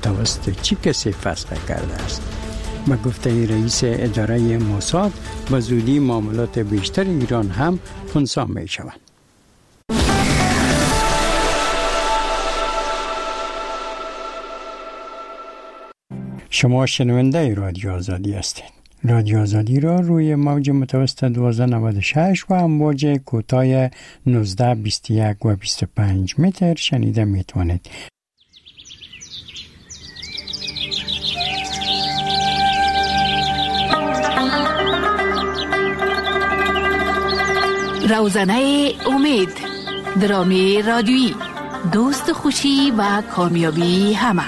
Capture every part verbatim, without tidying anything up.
توسط چه کسی فسخ کرده است. به گفته رئیس اداره موساد به زودی معاملات بیشتر ایران هم خنثی می شوند. شما شنونده رادیو آزادی هستید. رادیو آزادی را روی موج متوسط دوازده نود و شش و امواج کوتاه نوزده بیست و یک و بیست و پنج متر شنیده می توانید. روزنه امید، درامی رادیویی، دوست خوشی و کامیابی همه.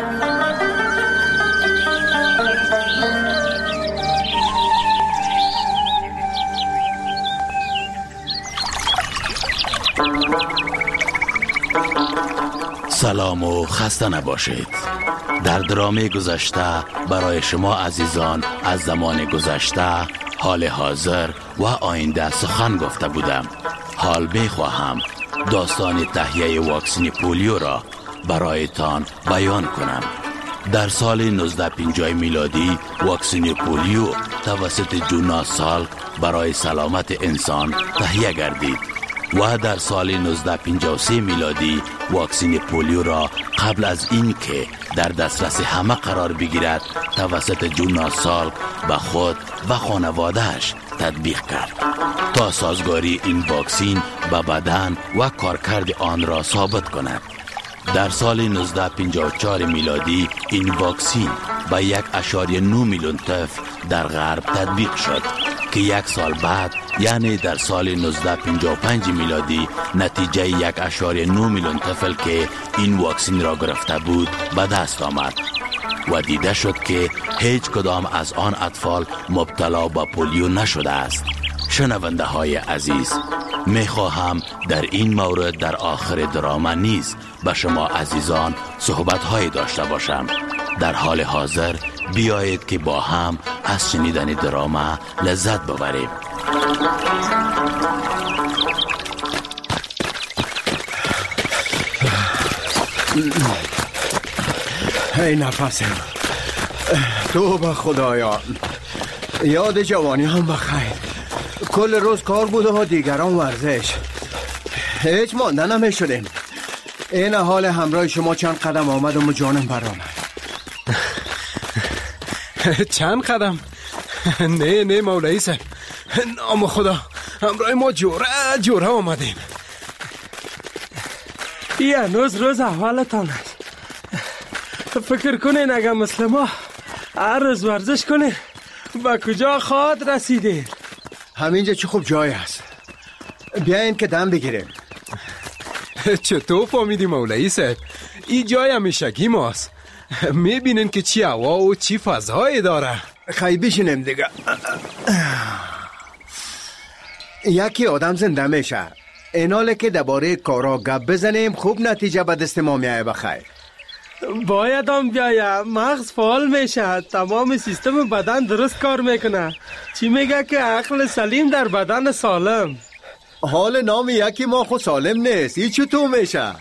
سلام و خسته نباشید. در درامه گذشته برای شما عزیزان از زمان گذشته، حال حاضر و آینده سخن گفته بودم. حال بخواهم داستان تهیه واکسن پولیو را برایتان بیان کنم. در سال نوزده پنجاه میلادی واکسن پولیو توسط جوناس سالک برای سلامت انسان تهیه گردید و در سال نوزده پنجاه و سه میلادی واکسن پولیو را قبل از این که در دسترس همه قرار بگیرد توسط جوناس سالک به خود و خانوادهش تطبیق کرد تا سازگاری این واکسن به بدن و کارکرد آن را ثابت کند. در سال نوزده پنجاه و چهار میلادی این واکسن به یک اشاری نه میلیون طفل در غرب تطبیق شد که یک سال بعد یعنی در سال نوزده پنجاه و پنج میلادی نتیجه یک اشاری نه میلیون طفل که این واکسن را گرفته بود به دست آمد و دیده شد که هیچ کدام از آن اطفال مبتلا به پولیو نشده است. شنونده های عزیز، می خواهم در این مورد در آخر درام نیز به شما عزیزان صحبت های داشته باشم. در حال حاضر بیایید که با هم از شنیدن درام لذت ببریم. هی نفسم تو به خدایان، یاد جوانی هم بخیر. کل روز کار بوده و دیگران ورزش، هیچ مانده نمی شدیم. این حال همراه شما چند قدم آمد و جانم برآمد. چند قدم؟ نه نه مولایی صاحب، نام خدا، همراه ما جوره جوره آمدیم. یه هنوز روز احوالتان است. فکر کنین اگر مثل ما هر روز ورزش کنین با کجا خواهد رسیدین؟ همینجا چه خوب جای است، بیاین که دم بگیریم. چطور فهمیدی مولایی صاحب؟ این جای همیشگی ماست. میبینین که چی هوا و چی فضایی داره. خیلی بشینیم دیگه. یکی آدم زنده میشه، ایناله که درباره کارا گپ بزنیم خوب نتیجه به دست ما میایه. بخیر باید هم بیایه، مغز فعال میشه، تمام سیستم بدن درست کار میکنه. چی میگه که عقل سلیم در بدن سالم. حال نام یکی ما خود سالم نیست، این چطور میشه؟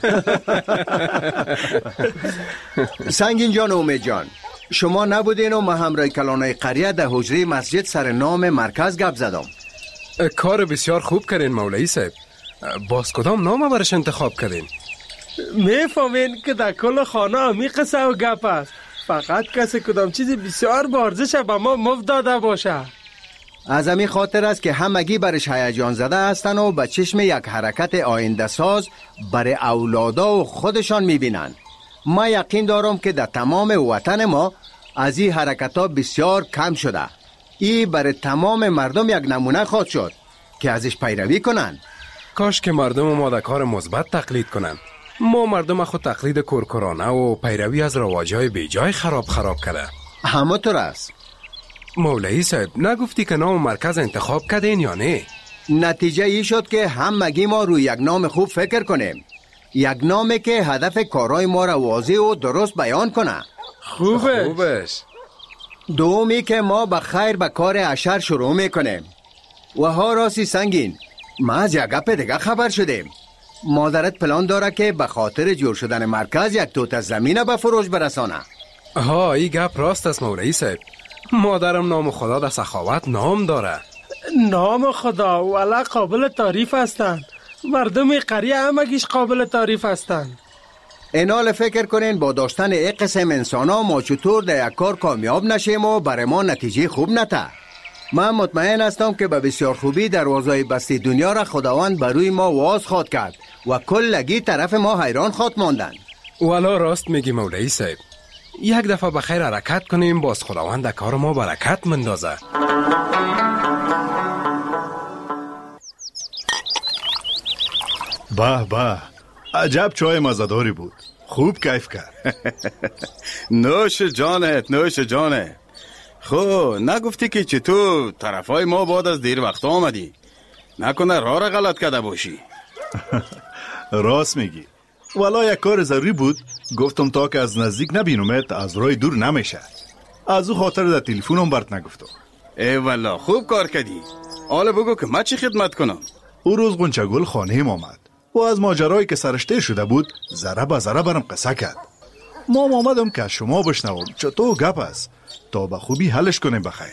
سنگین جان و امید جان، شما نبودین و ما همراه کلانای قریه در حجره مسجد سر نام مرکز گپ زدم. کار بسیار خوب کردین مولایی صاحب. باز کدام نام برش انتخاب کردین؟ میفهمین که در کل خانه همی قصه و گپ است. فقط کسی کدام چیزی بسیار بارزش به ما مفت داده باشه. از همین خاطر است که همگی برش هیجان زده هستن و به چشم یک حرکت آینده ساز برای اولادا و خودشان میبینن. ما یقین دارم که در تمام وطن ما از این حرکت ها بسیار کم شده. این برای تمام مردم یک نمونه خواهد شد که ازش پیروی کنن. کاش که مردم ما در کار مثبت تقلید کنن. ما مردم خود تقلید کورکورانه و پیروی از رواجهای بیجای خراب خراب کرده. همه طور است. مولایی صاحب، نگفتی که نام مرکز انتخاب کردین یا نه؟ نتیجه ای شد که همگی ما روی یک نام خوب فکر کنیم، یک نامی که هدف کارهای ما را واضح و درست بیان کنه. خوبه. خوبش. دومی که ما به خیر به کار اشر شروع میکنیم. و ها راستی سنگین، ما از یک گپ دیگه خبر شدیم. مادرت پلان داره که به خاطر جور شدن مرکز یک توت زمین به فروش برسانه. ها این گپ راست است مولوی صاحب. مادرم نام خدا در سخاوت نام داره. نام خدا والا قابل تعریف هستند. مردم قریه همگیش قابل تعریف هستند. اینال فکر کنین با داشتن یک قسم انسان ها ما چطور در یک کار کامیاب نشیم و برای ما نتیجه خوب نته. من مطمئن هستم که به بسیار خوبی دروازه بستی دنیا را خداوند بروی ما واز خواد کرد و کلگی طرف ما حیران خواد ماندن. والا راست میگی مولوی صاحب. یک دفعه بخیر حرکت کنیم باز خداوند در کار ما برکت مندازه. به به عجب چای مزداری بود. خوب کیف کرد. نوش جانت نوش جانت. خب نگفتی که چطور طرفای ما بعد از دیر وقت آمدی؟ نکنه راه را غلط کرده باشی؟ راست میگی. والا یک کار ضروری بود. گفتم تا که از نزدیک نبینمت از راه دور نمیشه. از او خاطر در تلفنم برات نگفتم. ای والا خوب کار کردی. حالا بگو که من چی خدمت کنم؟ او روز غنچه‌گل خانه ما آمد و از ماجرایی که سرشته شده بود ذره به ذره برام قصه کرد. ما آمدم که از شما بشنوم چطور گپ است تا به خوبی حلش کنیم بخیر.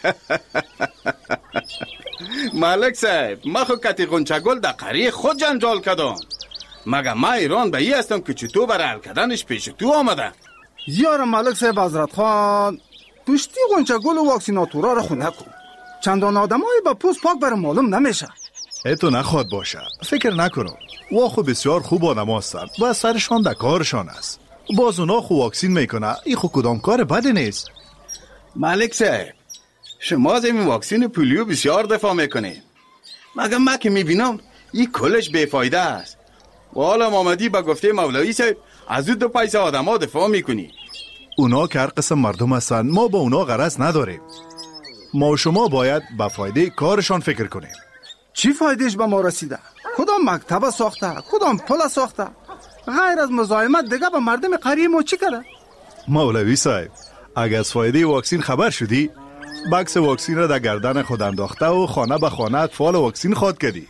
ملک صاحب ما خو کتی غنچه‌گل در قریه خود جنجال کردم. مگه ما ایران به این هستم که چطور برای حل کردنش پیش تو آمده؟ یار ملک صاحب حضرت خان پشتی غنچه‌گل و واکسیناتورا را خونه کن. چندان آدمای با پوست پاک برای معلوم نمیشه. ایتو نخواد باشه. فکر نکنم. وا خو بسیار خوب آدم هستند و سرشان در کارشان است. باز اونا خو واکسین میکنه. این خو کدام کار بدی نیست. ملک صاحب شما از این واکسین پولیو بسیار دفاع میکنید. مگه من که میبینم این کلش بیفایده است. و حالا آمدی با گفته مولوی صاحب از دو پیسه آدم ها دفاع میکنی. اونا که هر قسم مردم هستند ما با اونا غرض نداریم. ما و شما باید به فایده کارشان فکر کنیم. چی فایدهش به ما رسیده؟ کدام مکتب ساخته؟ کدام پل ساخته؟ غیر از مزاحمت دیگه به مردم قریه ما چی کرده؟ مولوی صاحب اگر از فایده واکسین خبر شدی بکس واکسین را در گردن خود انداخته و خانه به خانه اطفال واکسین خواد کردی.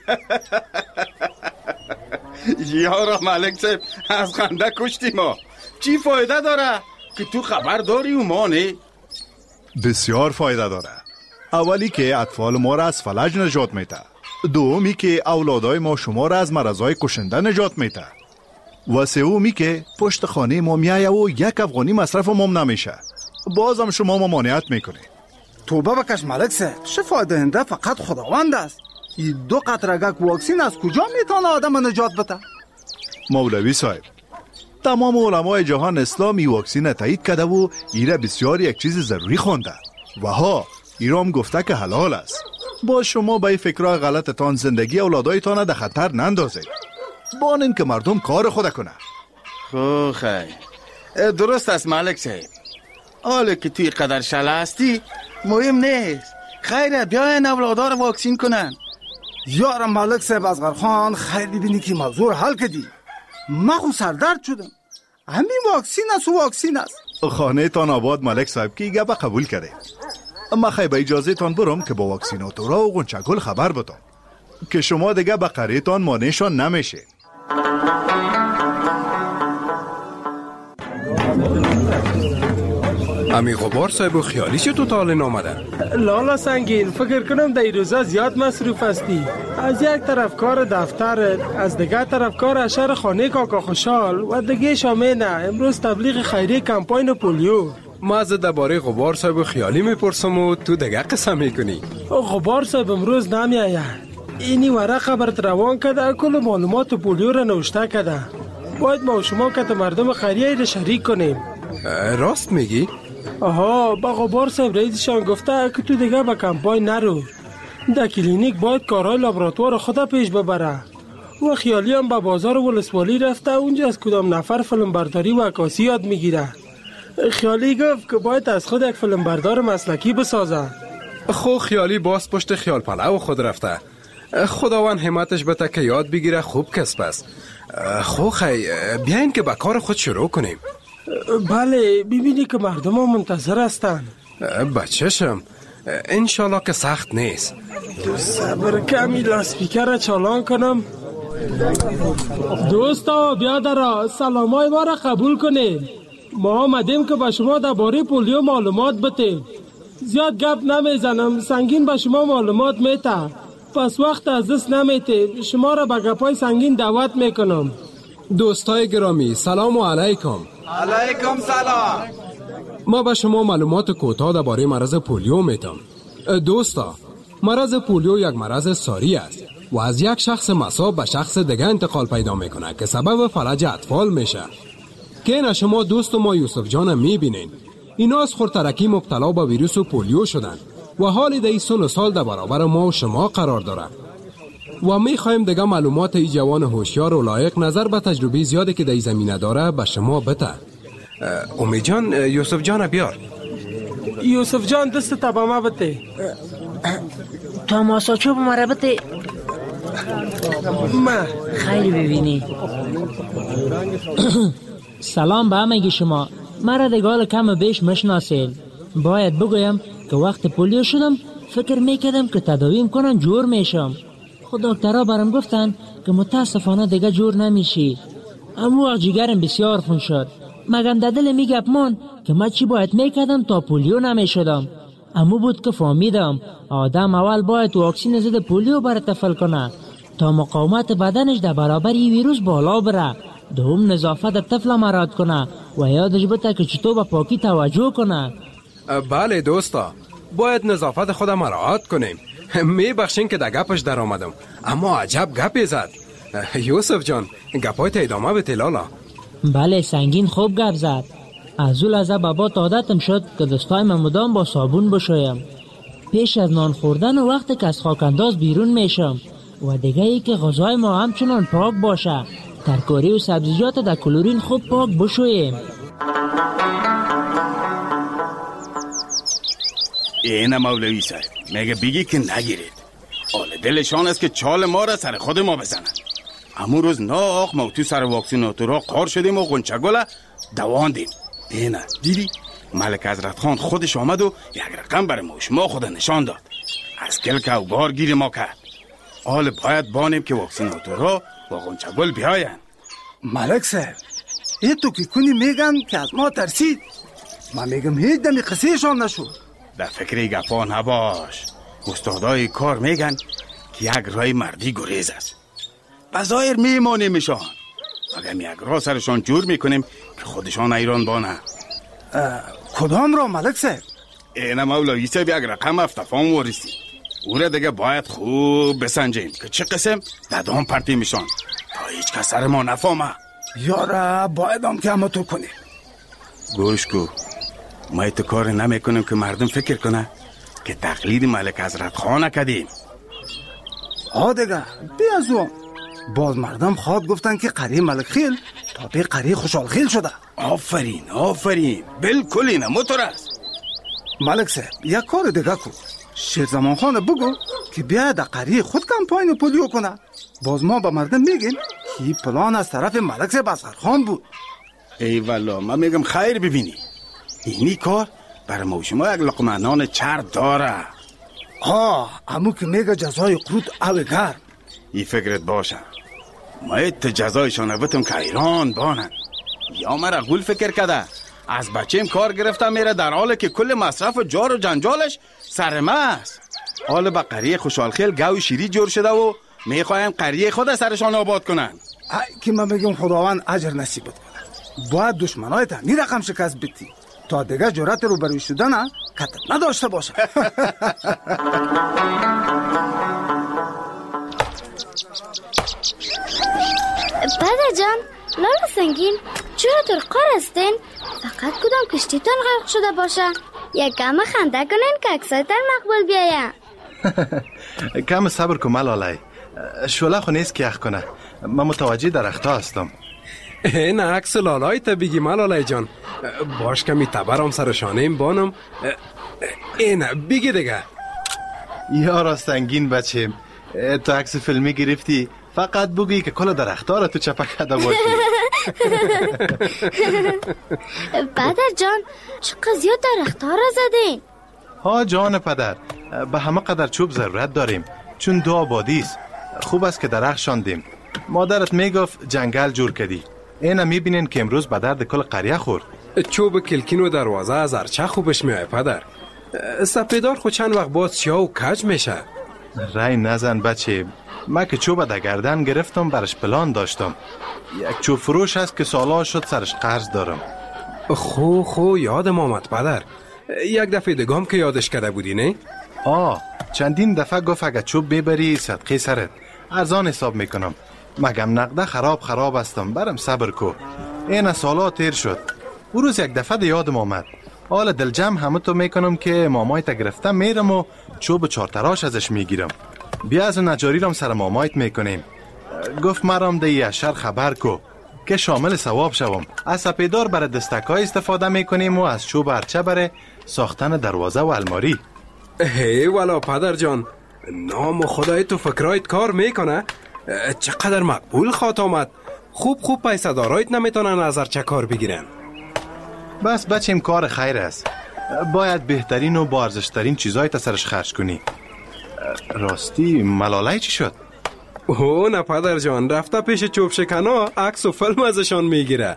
یارا ملک صاحب از خنده کشتی ما. چی فایده داره که تو خبر داری و ما نه؟ بسیار فایده داره. اولی که اطفال ما را از فلج نجات میده. دومی که اولادای ما شما را از مرضای کشنده نجات میده. و سومی که پشت خانه ما میایه و یک افغانی مصرف ما نمیشه. بازم شما ممانعت میکنه. توبه بکش ملک صاحب. شفا دهنده فقط خداوند است. این دو قطرگک واکسین از کجا میتونه آدم نجات بده؟ مولوی صاحب تمام علمای جهان اسلامی واکسین تایید کرده و ایره بسیار یک چیز ضروری خونده و ها ایرام گفته که حلال است. با شما به فکرهای غلطتان زندگی اولادایتان در خطر نندازید. بانین که مردم کار خود کنه. خو خیر درست است ملک صاحب. حالا که توی قدر شله هستی مهم نیست. خیره بیاین اولادا رو واکسین کنن. یارم ملک صاحب اصغر خان خیر ببینی که موضوع حل کردی. من خود سردرد شدم. همین واکسین است و واکسین است. خانه تان آباد ملک صاحب که گپ قبول کرده. اما خیلی به اجازه تان برم که با واکسیناتورا و غنچه‌گل خبر بدم که شما دیگه به قریه تان مانعشان نمیشه. امی غبار صاحب و خیالی چه تو تاله نامده؟ لالا سنگین فکر کنم در این روزا زیاد مصروف هستی. از یک طرف کار دفتر، از دیگه طرف کار اشر خانه کاکا خوشحال و دیگه شامینه امروز تبلیغ خیریه کمپاین پولیو. ما از درباره غبار صاحب و خیالی میپرسم و تو دیگه قسم میکنی. غبار صاحب امروز نمیایه. اینی ورقه برات روان کرده کل معلومات پولیو را نوشته کرده. باید ما و شما که مردم خیریه را شریک کنیم. راست میگی؟ آها با غبار صاحب رئیسشان گفته که تو دیگه به کمپاین نرو. در کلینیک باید کارهای لابراتوار خدا پیش ببره. و خیالی هم به بازار ولسوالی رفته اونجا از کدام نفر فیلم برداری و عکاسی یاد میگیره. خیالی گفت که باید از خود یک فیلم بردار مسلکی بسازه. خو خیالی باز پشت خیال پلو خود رفته. خداوند همتش بده که یاد بگیره خوب کسب است. خو خی بیاین که به کار خود شروع کنیم. بله ببینی که مردم ها منتظر هستن. بچه‌شم انشالله که سخت نیست. تو صبر کمی لاسپیکر را چالان کنم. دوستا بیادرا سلامای ما را قبول کنید. ما آمدیم که به شما درباره پولیو معلومات بتیم. زیاد گپ نمیزنم، سنگین به شما معلومات میته، پس وقت از دست نمیته. شما را به گپای سنگین دعوت میکنم. دوستای گرامی سلام و علیکم. علیکم سلام. ما به شما معلومات کوتاه درباره مرض پولیو میتم. دوستا، مرض پولیو یک مرض ساری است و از یک شخص مصاب به شخص دیگه انتقال پیدا میکنه که سبب فلج اطفال میشه. که اینا شما دوست ما یوسف جان میبینین، اینا از خورترکی مبتلا به ویروس پولیو شدن و حال در سن و سال در برابر ما و شما قرار داره و میخوایم دیگه معلومات ای جوان هوشیار و لایق نظر به تجربه زیادی که در زمینه داره به شما بده. امید جان، یوسف جان بیار. یوسف جان دست تا به ما بده. تا ماساچوب مرا بده. ما خیلی ببینی. سلام به همگی شما. مرا دیگه کم بیش مشناسید. باید بگویم که وقت پولیو شدم فکر میکردم که تداویم کنن جور میشم. خود دکترها برام گفتن که متاسفانه دیگه جور نمیشی. اما وقت جگرم بسیار خون شد. مگم در دل میگپ من که من چی باید میکردم تا پولیو نمیشدم. اما بود که فهمیدم آدم اول باید واکسین ضد پولیو بر طفل کنه تا مقاومت بدنش در برابر این ویروس بالا بره. دوم نظافت طفل مراعات کنه و یادش بده که چطور به پاکی توجه کنه. بله دوستا، باید نظافت خود مراعات کنیم. میبخشین که در گپش در آمدم، اما عجب گپی زد. یوسف جان، گپایت ادامه بده لالا. بله سنگین خوب گپ زد. از اول از بابات عادتم شد که دستای من مدام با صابون بشویم پیش از نان خوردن و وقتی که از خاک انداز بیرون میشم و دیگه ای که غذای ما همچنان پاک باشه. ترکاری و سبزیجات در کلورین خوب پاک بشویم. اینه مولوی صاحب میگه بگی که نگیرید. آل دلشان است که چال ما را سر خود ما بزنن. همون روز ناخ ما تو سر واکسیناتورا قار شدیم و غنچگل دواندیم. اینه دیدی ملک حضرت خان خودش آمد و یک رقم برای ما شما خود نشان داد. از کلک و گار گیر ما کرد. آل باید بانیم که واکسیناتورا و غنچگل بیاین. ملک صاحب ای تو که کنی میگن که از ما ترسید. من میگم هیچ دمی قصهشان نشد. در فکر گپا نباش. استادای کار میگن که یک رای مردی گریز است. بظاهر میمانیمشان اگر یک راه سرشان جور میکنیم که خودشان ایران بانه. کدام را ملک صاحب؟ اینه مولوی صاحب یک رقم افتفام وارسی. او را دیگه باید خوب بسنجیم که چه قسم دادام پرتی میشان تا هیچ کس سر ما نفهمه. یاره باید هم که همه تو کنیم. گوش کو، ما ایتو کار نمی کنیم که مردم فکر کنه که تقلید ملک حضرت خان کدیم. ها دیگه بیازو باز مردم خواد گفتن که قری ملک خیل تا به قری خوشحال خیل شده. آفرین آفرین بالکل اینه موتور است. ملک صاحب یک کار دیگه کو، شیر زمان خانه بگو که بیاید قری خود کمپاین پولیو کنه. باز ما با مردم میگیم این پلان از طرف ملک صاحب اصغر خان بود. ای والا من میگم خیر ببینی اینی کار برای ما شما یک لقمه نان چرب داره. آه امو که میگه جزای قرود او گرم. ای فکرت باشه ما ایت جزایشان بتم که ایران بانن. یا مرا غول فکر کده از بچیم کار گرفتم میره در حاله که کل مصرف و جار و جنجالش سرمه است. حال با قریه خوشحال خیل گوی شیری جور شده و میخوایم قریه خود سرشان آباد کنن. ای که من بگم خداوند اجر نصیبت کنه. باید دشمنای تنی رقم شکست بیتی تا دیگه جرأت رو بروی شدن کتر نداشته باشه. پدر جان لالا سنگین چرا ترقار هستین؟ فقط کدام کشتیتان غرق شده باشه. یک کم خنده کنین که اکسایتر مقبول بیایم. کم صبر کن ملاله، شوله خو نیست که یخ کنه. من متوجه درختا هستم. این عکس لالای تا بگی ملاله جان. باش کمی تبرم سرشانیم بانم. این بگی دیگه. یارا سنگین بچیم، تو عکس فیلمی گرفتی فقط بگی که کل درختا را تو چپک کده باشی. پدر جان چقدر زیاد درختا را زدین؟ ها جان پدر، به همه قدر چوب ضرورت داریم چون دو آبادی است. خوب است که درخت شاندیم مادرت میگفت جنگل جور کردی. اینا میبینین که امروز به درد کل قریه خورد. چوب کلکین و دروازه از ارچه خوبش میای پدر. سپیدار خود چند وقت بعد سیاه و کج میشه. رای نزن بچه. من که چوب در گردن گرفتم برش پلان داشتم. یک چوب فروش هست که سالا شد سرش قرض دارم. خو خو یادم آمد پدر. یک دفعه دگام که یادش کرده بودی نه؟ آه چندین دفعه گفت اگه چوب ببری صدقه سرت ارزان حساب میکنم. مگم نقده خراب خراب هستم برم صبر کو. این سالا تیر شد. او روز یک دفعه یادم آمد. حالا دل جمع همه تو میکنم که مامایت گرفتم میرم و چوب چارتراش ازش میگیرم. بیا از نجاری رم سر مامایت میکنیم. گفت مرام ده یشر خبر کو که شامل ثواب شوم. از سپیدار برای دستکای استفاده میکنیم و از چوب ارچه برای ساختن دروازه و الماری. هی والا پدر جان، نام خدای تو فکرایت کار میکنه. چقدر مقبول خواهد آمد. خوب خوب پیسه دارایت نمیتونن از ارچه کار بگیرن. بس بچیم کار خیر است. باید بهترین و با ارزشترین چیزای تا سرش خرج کنی. راستی ملالای چی شد؟ اوه نه پدر جان، رفته پیش چوب شکنا عکس و فیلم ازشان میگیره.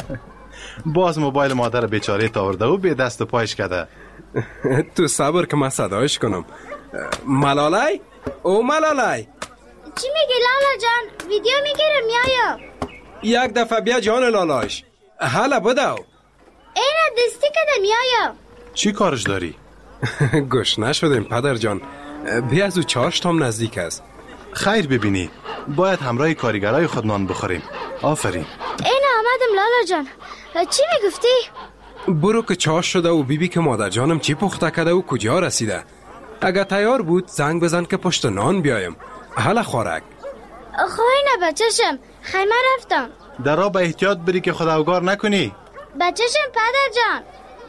باز موبایل مادر بیچاره تاورده و به دست و پایش کرده. تو صبر که من صدایش کنم. ملالای؟ او ملالای چی میگی لالا جان؟ ویدیو میگیره میایم. یک دفعه بیا جان لالایش. حالا بدو. اینا دستی کده میایم. چی کارش داری؟ گوش نشدیم پدر جان. بیا از او چاشتام نزدیک است. خیر ببینی. باید همراه کارگرای خود نان بخوریم. آفرین. اینا آمدم لالا جان. چی میگفتی؟ برو که چاش شده و بیبی که مادر جانم چی پخته کرده و کجا رسیده. اگه تیار بود زنگ بزن که پشت نان بیایم. حالا خورک. خواهی نه بچهشم. خیمه رفتم. در را به احتیاط بری که خداوگار نکنی. بچهشم پدر جان.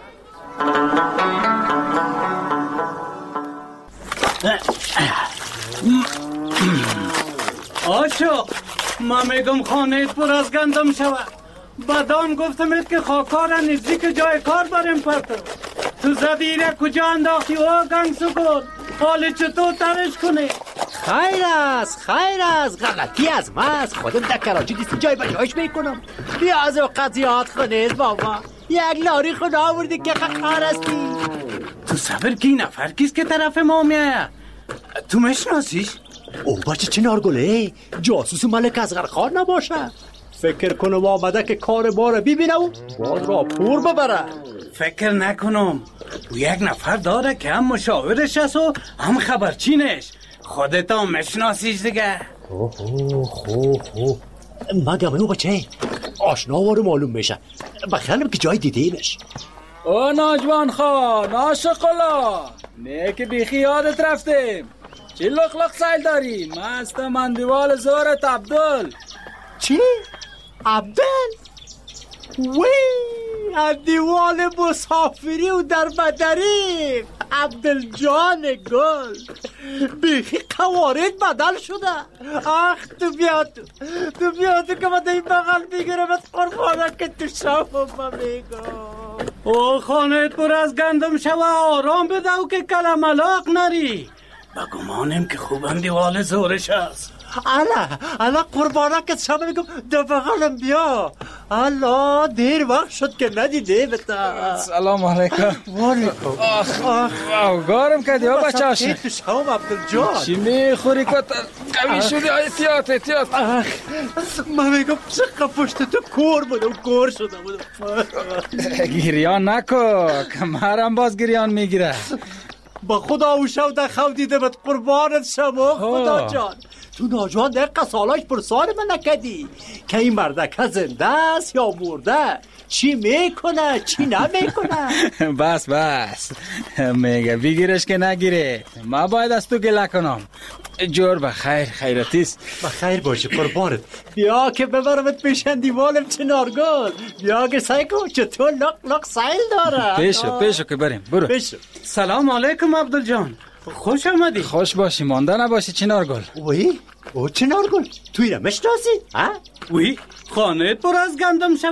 آشو من میگم خانه پر از گندم شود. بدان گفتمت که خاکار نزدیک جای کار بریم پرتو. تو زدیره کجا انداختی او گنگ سکون. حال چطور ترش کنی؟ خیر است خیر است غلطی از من است. خودم در کراچی دیست جای بجایش میکنم. بیا از اوقات زیاد خونید بابا. یک لاری خدا آوردی که خخار هستی. تو صبر کی نفر کیست که طرف ما میایه؟ تو مشناسیش؟ او بچه چنارگله جاسوس ملک اصغرخان نباشه. فکر کنم آمده که کار باره ببینه و باز را پور ببره. فکر نکنم. او یک نفر داره که هم مشاورش است و هم خبرچینش. خودت هم مشناسیش دیگه. اوه خو خو مگه او بچه آشنا وارو معلوم میشه. بخیالم که جای دیدیمش. او ناجوان خان عاشقالا نه که بیخی یادت رفتیم. چی لخ لخ سایل داری؟ مست من دیوال زورت عبدال. چی؟ عبدال؟ وی دیوال مسافری و در بدری عبدال جان گل بیخی قوارد بدل شده. اخ تو بیاد تو بیاد که من این بغل بگیرم از قربانه که تو شافم میگم. او خانه پر از گندم شوه آرام بده و که کلم علاق نری. بگمانم که خوبم دیوال زورش هست. الا الا قربانه که شما میگم دو بغلم بیا. الا دیر وقت شد که ندیده بتا. سلام علیکم. وعلیکم. آخ آخ گارم کردی ها بچه هاشی. تو شما عبدالجان چی میخوری که قوی شدی؟ احتیاط احتیاط. من میگم چقدر پشت تو کور بودم کور شده بودم. گریان نکو که مرم باز گریان میگیره. با خدا او شو در خو دیده بد قربانت شما خدا جان. تو ناجوان دقیقه سالاش پرسان من نکدی که این مردکه زنده است یا مرده. چی میکنه چی نمیکنه. بس بس میگه بگیرش که نگیره. ما باید از تو گله کنم. جور بخیر خیرتیست. بخیر باشه قربانت. بیا که ببرمت پیشن دیوالم چنارگل. بیا که سعی کن چطور لق لق سایل داره. پیشو پیشو که بریم برو. پیشو. سلام علیکم عبدال جان. خوش آمدی. خوش باشی مانده نباشی چنارگل. وی او چنارگل توی را مشناسی؟ وی خانه پر از گندم شود.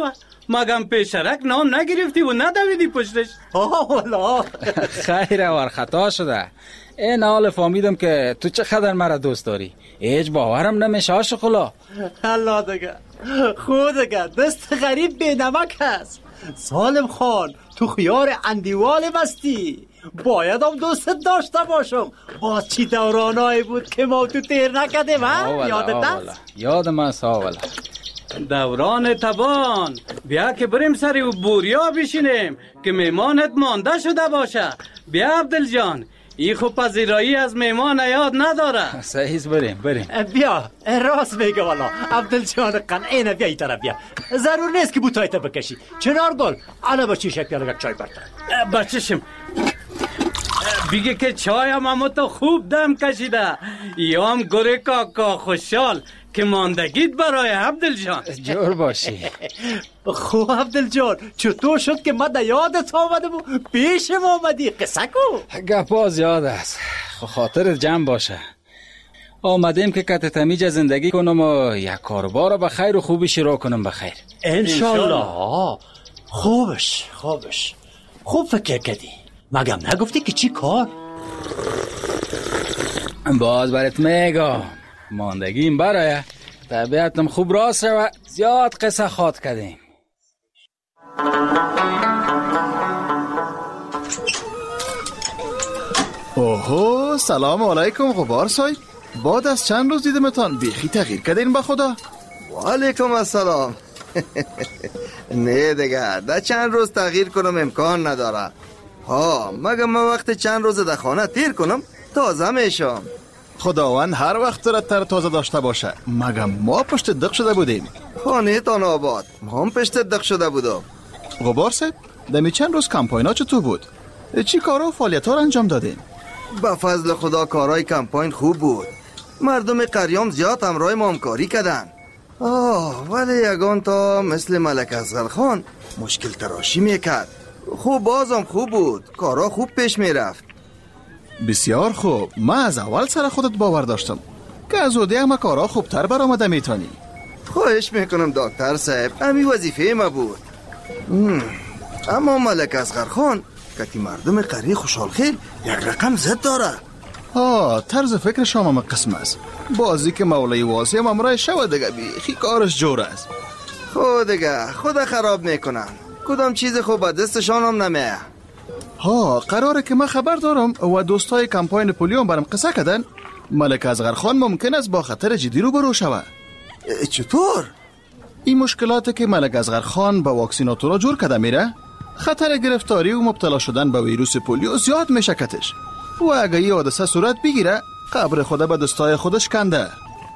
مگم پیشرک نام نگرفتی و ندویدی پشتش؟ آه والا خیره ور خطا شده. این حال فهمیدم که تو چقدر مرا دوست داری. هیچ باورم نمیشه آشقلا. الله دیگه خود دیگه دست غریب بی نمک هست. سالم خان تو خیار اندیوال بستی. باید هم دوستت داشته باشم. با چی دورانایی بود که ما تو تیر نکدیم ها؟ یادت هست؟ یادم هست آولا. دوران تبان بیا که بریم سری و بوریا بشینیم که میمانت مانده شده باشه. بیا عبدل جان، ای خوب پذیرایی از میمان یاد نداره. صحیح بریم بریم. بیا راست میگه والا عبدل جان قنعینه. بیا ای طرف بیا. ضرور نیست که بوتایت بکشی. چنار گل انا با چی شکل چای برتن بچشم بیگه که چای هم همه تو خوب دم کشیده. یا هم گره کاکا خوشحال که ماندگیت برای عبدل جان. جور باشی. خوب عبدل جان چطور شد که من یادت آمده بود پیش ما آمدی؟ قصه کو. گپاز یاد است. خاطرت جمع باشه. آمدیم که کت تمیج زندگی کنم و یک کاربار رو بخیر و خوبی شروع کنم بخیر. انشالله. خوبش خوبش خوب فکر کردی. مگم نگفتی که چی کار؟ باز برات میگم ماندگیم برای طبیعتم خوب راست و زیاد قصه خواد کردیم. اوهو سلام علیکم غبار صاحب. بعد از چند روز دیدمتان بیخی تغییر کردین به خدا. و علیکم السلام. نه دیگه ده چند روز تغییر کنم امکان نداره. ها مگه من وقت چند روز در خانه تیر کنم تازه میشم. خداوند هر وقت را تر تازه داشته باشه. مگه ما پشت دق شده بودیم؟ خانه تان آباد ما هم پشت دق شده بودم. غبار صاحب دمی چند روز کمپاین ها چطور بود؟ چی کارا و فعالیت ها را انجام دادین؟ به فضل خدا کارهای کمپاین خوب بود. مردم قریام زیاد همراه ما همکاری کردن. آه ولی یگان تا مثل ملک اصغر خان مشکل تراشی میکرد. خوب بازم خوب بود. کارا خوب پیش میرفت. بسیار خوب. من از اول سر خودت باور داشتم که از اوده همه کارا خوبتر برآمده میتونی. خواهش میکنم دکتر صاحب امی وظیفه ما بود. اما ملک اصغر خان که مردم قریه خوشحال خیل یک رقم زد داره. آه طرز فکر شما هم قسم است. بازی که مولای واسی هم امرای شود دیگه بیخی کارش جور است. خود دیگه خدا خراب میکنن. کدام چیز خوب دستشان هم نمیه. ها قراره که من خبر دارم و دوستای کمپاین پولیو برام قصه کردن ملک اصغر خان ممکن است با خطر جدی رو برو شود. چطور؟ این مشکلاتی که ملک اصغر خان با واکسیناتورا جور کرده میره خطر گرفتاری و مبتلا شدن به ویروس پولیو زیاد میشه کتش و اگه یه حادثه صورت بگیره قبر خدا به دستای خودش کنده.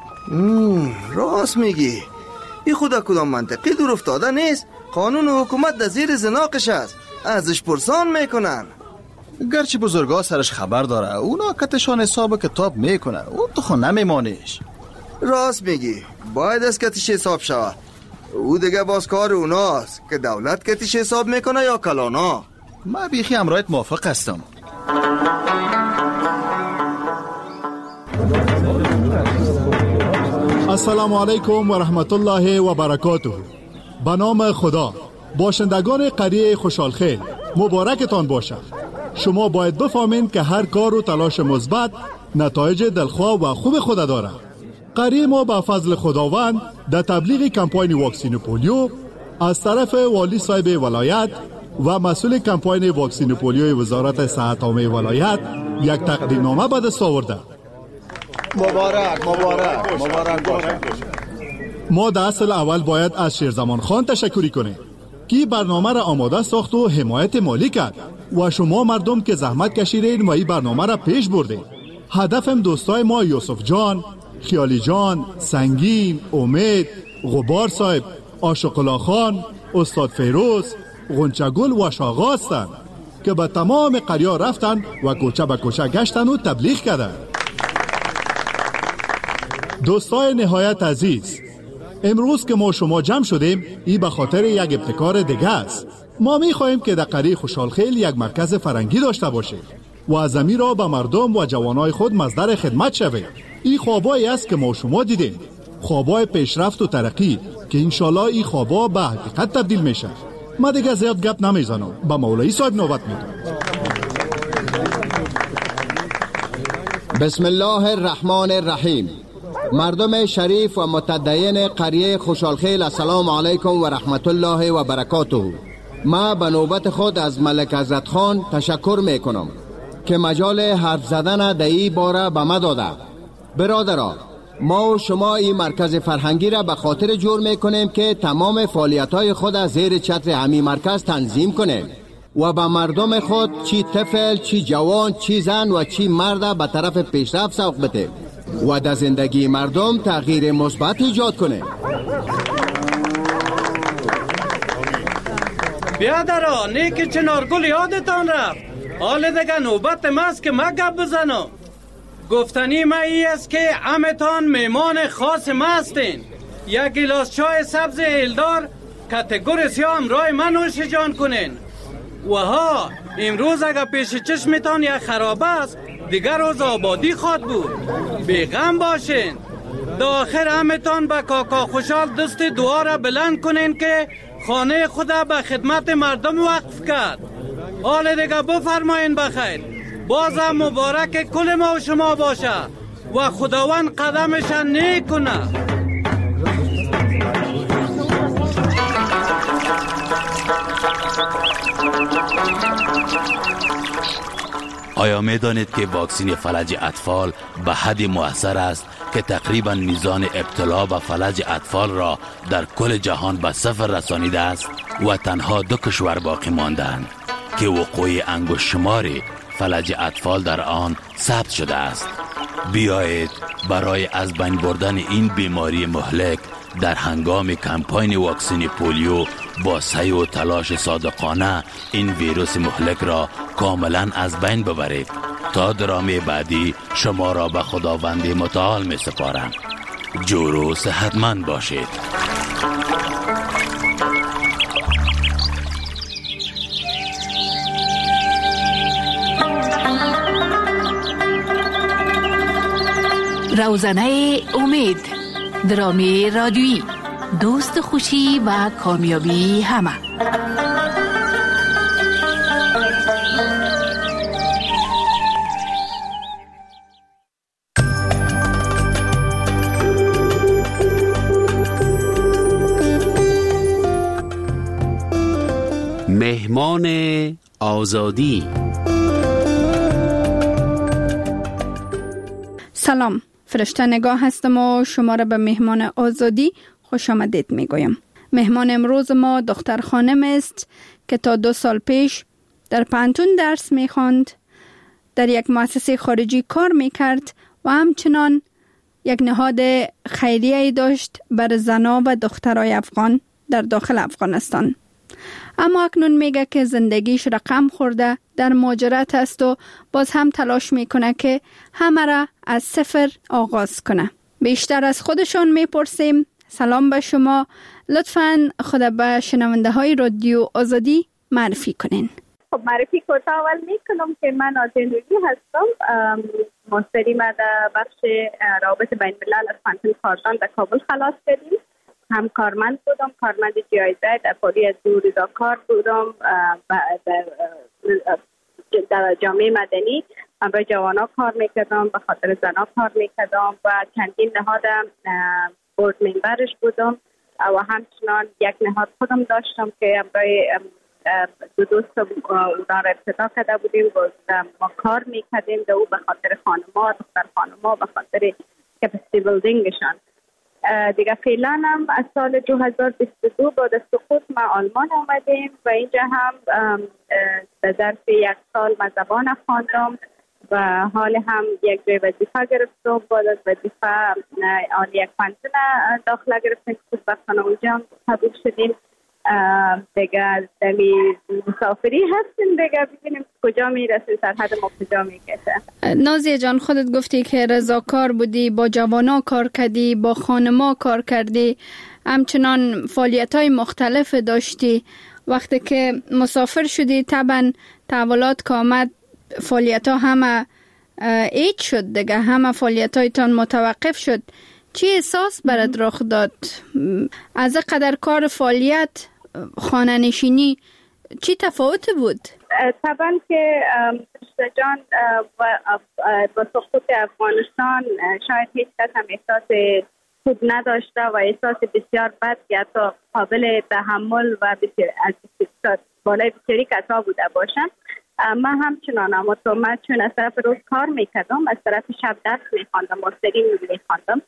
راست میگی. این خدا کدام منطقی دور افتاده نیست. قانون و حکومت در زیر زناقش است. ازش پرسان میکنن. گرچه بزرگا سرش خبر داره اونا کتشان حساب کتاب میکنه اون تو خود نمیمانیش. راست میگی. باید از کتش حساب شود. او دیگه باز کار اوناست که دولت کتش حساب میکنه یا کلانا. من بیخی امرایت موافق هستم. السلام علیکم و رحمت الله و برکاته. به نام خدا. باشندگان قریه خوشحالخیل مبارکتان باشه. شما باید بفهمین که هر کار و تلاش مثبت نتایج دلخواه و خوب خود داره. قریه ما به فضل خداوند در تبلیغ کمپاین واکسین پولیو از طرف والی صاحب ولایت و مسئول کمپاین واکسین پولیو وزارت صحت عامه ولایت یک تقدیم نامه به دست آورده. مبارک مبارک مبارک باشه. ما در اصل اول باید از شیرزمان خان تشکری کنیم که برنامه را آماده ساخت و حمایت مالی کرد و شما مردم که زحمت کشیدین و این برنامه را پیش بردین. هدفم دوستای ما یوسف جان، خیالی جان، سنگین، امید، غبار صاحب، عاشق‌الله خان، استاد فیروز، غنچگل و شاغا هستند که به تمام قریه رفتن و کوچه به کوچه گشتن و تبلیغ کردن. دوستای نهایت عزیز، امروز که ما شما جمع شدیم این به خاطر یک ابتکار دیگه است. ما می خواهیم که در قریه خوشحالخیل یک مرکز فرنگی داشته باشیم و از زمین را به مردم و جوانای خود مصدر خدمت شویم. این خوابایی است که ما شما دیدیم. خوابای پیشرفت و ترقی که انشالله این خوابا به حقیقت تبدیل میشه. ما دیگه زیاد گپ نمیزنم، با مولوی صاحب نوبت میدم. بسم الله الرحمن الرحیم. مردم شریف و متدین قریه خوشحالخیل، السلام علیکم و رحمت الله و برکاته. ما به نوبت خود از ملک حضرت خان تشکر میکنم که مجال حرف زدن در این باره به ما داده. برادران، ما و شما این مرکز فرهنگی را به خاطر جور میکنیم که تمام فعالیت‌های خود از زیر چتر همین مرکز تنظیم کنیم و به مردم خود چی طفل، چی جوان، چی زن و چی مرد به طرف پیشرفت سوق بده و در زندگی مردم تغییر مثبت ایجاد کنه. بیادران، نیک چنارگل یادتان رفت. حال دیگه نوبت ماست که ما گپ بزنم. گفتنی ما ای است که همتان میمان خاص ما هستین. یک گلاس چای سبز ایلدار کاتگوری سیاه همراه من نوش جان کنین. و ها، امروز اگر پیش چشمتان یک خراب است، دیگر روز آبادی خواد بود. بیغم باشین. دا آخر همتان به کاکا خوشحال دست دعا را بلند کنین که خانه خدا به خدمت مردم وقف کرد. حال دیگه بفرمایین بخیر. بازم مبارک کل ما و شما باشه و خداوند قدمشان نیک کنه. آیا می دانید که واکسین فلج اطفال به حد مؤثر است که تقریبا میزان ابتلا به فلج اطفال را در کل جهان به صفر رسانیده است و تنها دو کشور باقی ماندند که وقوع انگشت شماری فلج اطفال در آن ثبت شده است. بیایید برای از بین بردن این بیماری مهلک در هنگام کمپاین واکسین پولیو با سعی و تلاش صادقانه این ویروس مهلک را کاملا از بین ببرید. تا درامه بعدی شما را به خداوند متعال می سپارم. جور و صحتمند باشید. روزنه امید، درامی رادیویی، دوست خوشی و کامیابی همه. مهمان آزادی. سلام، فرشته نگاه هستم و شما را به مهمان آزادی خوش آمدید می گویم. مهمان امروز ما دختر خانم است که تا دو سال پیش در پانتون درس می خواند، در یک مؤسسه خارجی کار می کرد و همچنان یک نهاد خیریه‌ای داشت بر زنان و دخترای افغان در داخل افغانستان. اما اکنون میگه که زندگیش رقم خورده، در مهاجرت است و باز هم تلاش میکنه که همه را از صفر آغاز کنه. بیشتر از خودشون میپرسیم. سلام به شما، لطفاً خود به شنونده های رادیو آزادی معرفی کنین. خب معرفی کوتاه اول میکنم که من آزینوی هستم. ماستری ما در بخش روابط بین الملل از پانتون خاردان در کابل خلاص کردیم. هم کارمند بودم، کارمند جی آی زد در پالی از دو رضاکار بودم در جامعه مدنی. برای جوانا کار میکردم، به خاطر زنا کار میکردم و چندین نهاد بورد ممبرش بودم و همچنان یک نهاد خودم داشتم که برای دو دوست اونا را ابتدا کرده بودیم و ما کار میکردیم در او به خاطر خانما، دختر خانما، به خاطر کپاسیتی بیلدینگشان. دیگه فعلا هم از سال دو هزار و بیست و دو بعد از سقوط ما آلمان آمدیم و اینجا هم در ظرف یک سال ما زبان خواندم و حال هم یک جای وظیفه گرفتم. بعد از وظیفه آن یک پانتون داخله گرفتیم که خوشبختانه اونجا هم قبول شدیم. دیگه دمی مسافری هستیم، دیگه ببینیم کجا میرسیم، سرحد ما کجا میکشه. نازیه جان، خودت گفتی که رضاکار بودی، با جوانا کار کردی، با خانما کار کردی، همچنان فعالیت‌های مختلف داشتی. وقتی که مسافر شدی طبعا تحولات که آمد فعالیت‌ها همه ایج شد دیگه، همه فعالیت‌هایتان متوقف شد. چی احساس برات رخ داد؟ از قدر کار فعالیت خانه نشینی چی تفاوت بود؟ طبعا که جان با سقوط افغانستان شاید هیچ کس هم احساس خوب نداشته و احساس بسیار بد که حتی قابل تحمل و بسیار از بسیار بالای بسیاری کسا بوده باشند. من همچنان اما تو من چون از طرف روز کار میکردم، از طرف شب درس میخواندم، ماستری میخواندم.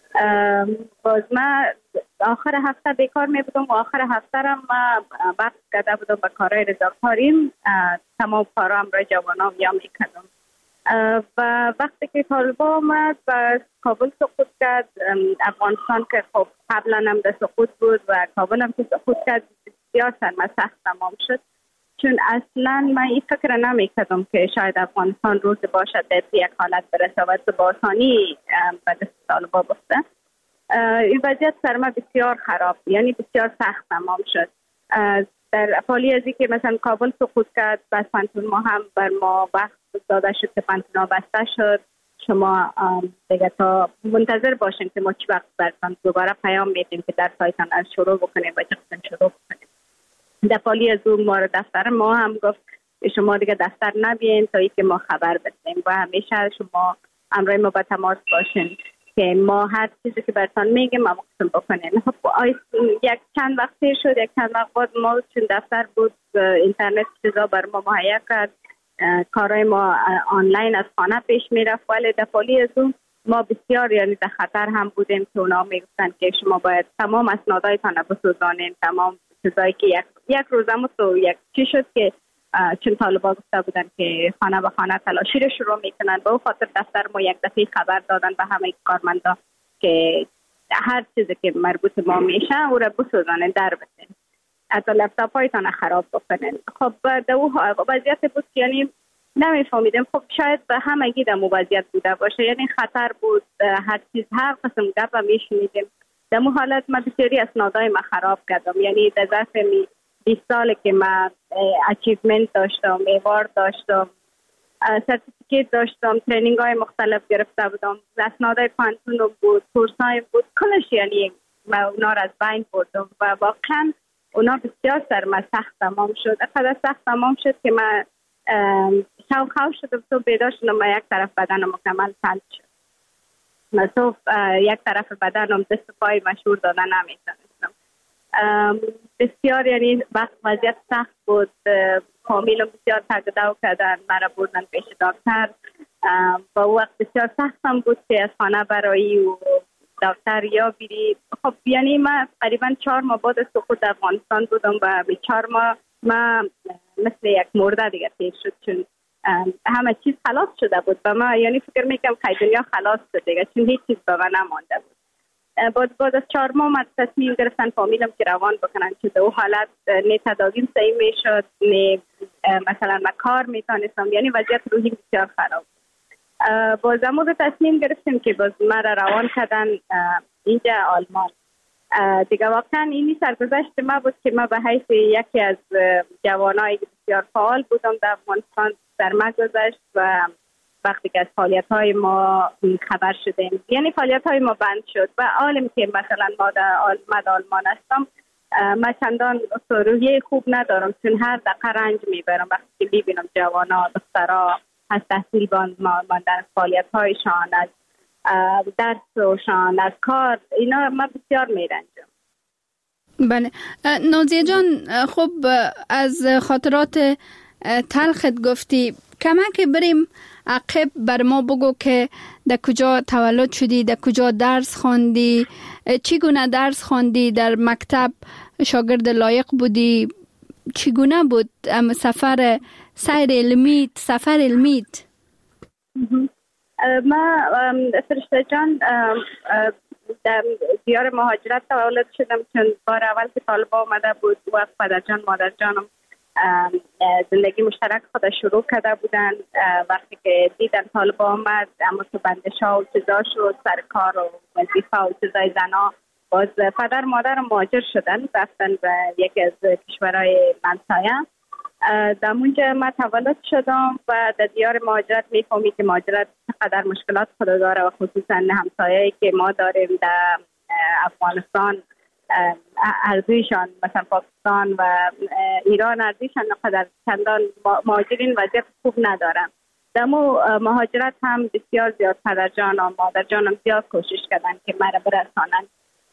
باز من آخر هفته بیکار می بودم و آخر هفته را من وقت کرده بودم به کارهای رضاکاریم، تمام کارام را جوانام یا میکردم. و وقتی که طالبان آمد و کابل سقوط کرد، افغانستان که خب قبلا هم در سقوط بود و کابل هم که سقوط کرد، بسیار سرمسخت تمام شد. چون اصلا من این فکر نمی کردم که شاید افغانستان روز باشد در یک حالت برسه و به آسانی به دست طالبان بسته. این وضعیت سر ما بسیار خراب، یعنی بسیار سخت تمام شد. در حالی از که مثلا کابل سقوط کرد، بس پانتون ما هم بر ما وقت داده شد که پانتون ها بسته شد. شما دیگه تا منتظر باشین که ما چی وقت برتان دوباره پیام میدیم که در سایتان از شروع بکنیم و چقدر شروع بکنیم. در حالی از اون ما دفتر ما هم گفت شما دیگه دفتر نبین تا ای که ما خبر بدیم و همیشه شما همراه ما با تماس باشین که ما هر چیزی که برتان میگیم ما قسم بکنیم. خب یک چند وقتی شد، یک چند وقت بعد ما چون دفتر بود اینترنت چیزا بر ما مهیا کرد، کارهای ما آنلاین از خانه پیش میرفت. ولی در حالی از اون ما بسیار یعنی در خطر هم بودیم که اونا میگفتن که شما باید تمام اسنادایتان بسوزانین، تمام چیزایی که یک یک روزم تو یک چی شد که چون طالبان گفته بودن که خانه به خانه تلاشی رو شروع میکنن، به اون خاطر دفتر ما یک دفعه خبر دادن به همه کارمندا که هر چیزی که مربوط ما میشه او را بسوزانن، در بسین، حتی لپتاپ هایتان خراب بکنن. خب در اون وضعیت بود که یعنی نمیفهمیدم. خب شاید به همگی در وضعیت بوده باشه، یعنی خطر بود، هر چیز هر قسم گپ میشنیدیم. در اون حالت من بسیاری اسنادای ما خراب کردم، یعنی در ظرف بیست سال که من اچیومنت داشتم، ایوارد داشتم، سرتیفیکیت داشتم، ترینینگ های مختلف گرفته بودم، اسنادای پانتون بود، کورس های بود، کلش یعنی من اونا را از بین بردم و واقعا اونا بسیار سر من سخت تمام شد. اقدر سخت تمام شد که من شو خواه شدم تو بیدار شدم و یک طرف بدن مکمل تلت شد. تو یک طرف بدنم دست پای مشهور دادن نمیتونستم. بسیار یعنی وقت وضعیت سخت بود، فامیلم بسیار تگدو کردن، مرا بردن پیش دکتر. با وقت بسیار سختم بود که از خانه برایی و دکتر یا بیری. خب یعنی من قریبا چهار ماه بعد سقوط افغانستان بودم و به چهار ماه من مثل یک مرده دیگه تیر شد، چون همه چیز خلاص شده بود و من یعنی فکر میکنم که دنیا خلاص شد دیگه، چون هیچ چیز به من نمانده بود. بعد بعد از چهار ماه من تصمیم گرفتن فامیلم که روان بکنن، که در اون حالت نه تداویم صحیح میشد، نه مثلا من کار میتونستم، یعنی وضعیت روحی بسیار خراب. باز امروز تصمیم گرفتیم که باز من روان کردن اینجا آلمان. دیگه واقعا اینی سرگذشت ما بود که ما به حیث یکی از جوانایی که بسیار فعال بودم در افغانستان در ما گذشت و وقتی که از فعالیت های ما خبر شدیم، یعنی فعالیت های ما بند شد و عالم که مثلا ما در آلمان هستم، من چندان روحیه خوب ندارم، چون هر دقیقه رنج میبرم وقتی که میبینم جوانا دخترها از تحصیل ماندن، فعالیت هایشان، از درسشان، از کار، اینا من بسیار میرنجم. بله نازیه جان، خب از خاطرات تلخت گفتی، کمک بریم عقب بر ما بگو که در کجا تولد شدی، در کجا درس خواندی، چگونه درس خواندی، در مکتب شاگرد لایق بودی، چگونه بود سفر سیر علمیت، سفر علمیت؟ ما فرشته جان در دیار مهاجرت تولد شدم، چون بار اول که طالبان آمده بود و پدر جان مادر جانم زندگی مشترک خود شروع کرده بودن. وقتی که دیدن طالبان آمد، اما تو بندش ها و چیزا شد، سر کار و وظیفه و چیزای زنا، باز پدر مادر مهاجر شدن، رفتن به یکی از کشورهای همسایه در اونجا من تولد شدم و در دیار مهاجرت میفهمی که مهاجرت چقدر مشکلات خود داره و خصوصا همسایه‌ای که ما داریم در افغانستان ارزششان مثلا پاکستان و ایران ارزششان نقدر چندان مهاجرین وضعیت خوب ندارن. در مو مهاجرت هم بسیار زیاد پدر جان و مادر جانم زیاد کوشش کردن که مرا برسانن،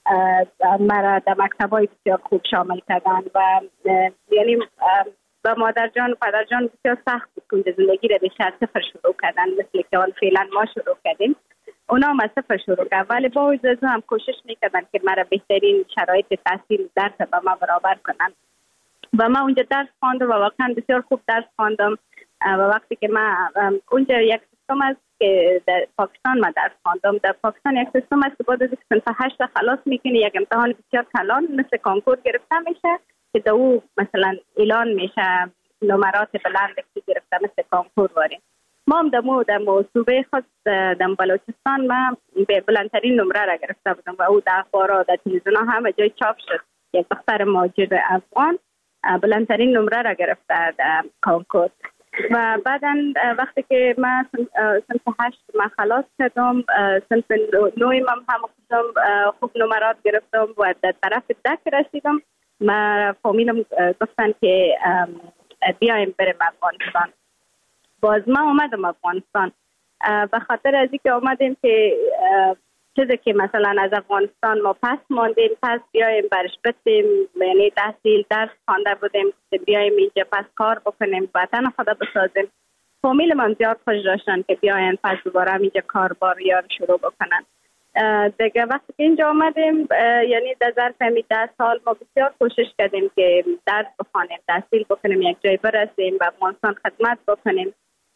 مرا در مکتبای بسیار خوب شامل کردن و یعنی با مادر جان و پدر جان بسیار سخت بود که زندگی را بیشتر صفر شروع کردن، مثل که آن فعلا ما شروع کردیم. اونا هم از صفر شروع کردن ولی با وجود هم کوشش میکردن که مرا بهترین شرایط تحصیل درس با ما برابر کنن و ما اونجا درس خواندم و واقعا بسیار خوب درس خواندم. و وقتی که من اونجا یک سیستم است که در پاکستان ما درس خواندم، در پاکستان یک سیستم است که بعد از صنف هشت خلاص میکنی یک امتحان بسیار کلان مثل کنکور گرفته میشه که در او مثلا اعلان میشه نمرات بلند که گرفته مثل کنکور واریم. ما هم در مو در صوبه خود در بلوچستان ما بلندترین نمره را گرفته بودم و او در اخبار و در تلویزیون همه جای چاپ شد. یک دختر مهاجر افغان بلندترین نمره را گرفته در کنکور. و بعدا وقتی که من سنف هشت من خلاص کردم، سنف نوی من هم خوب خوب نمرات گرفتم و در طرف دک رسیدم. من فامیلم گفتن که بیایم بریم افغانستان. باز ما اومدم افغانستان به خاطر از اینکه اومدیم که چیزی که مثلا از افغانستان ما پس ماندیم پس بیایم برش بتیم، یعنی تحصیل درس خوانده بودیم بیایم اینجا پس کار بکنیم وطن خدا بسازیم. فامیل من زیاد خوش داشتن که بیاین پس دوباره اینجا کار بار یا شروع بکنن. دیگه وقتی که اینجا آمدیم یعنی در ظرف همی ده سال ما بسیار کوشش کردیم که درس بخوانیم، تحصیل بکنیم، یک جای برسیم و افغانستان خدمت بکنیم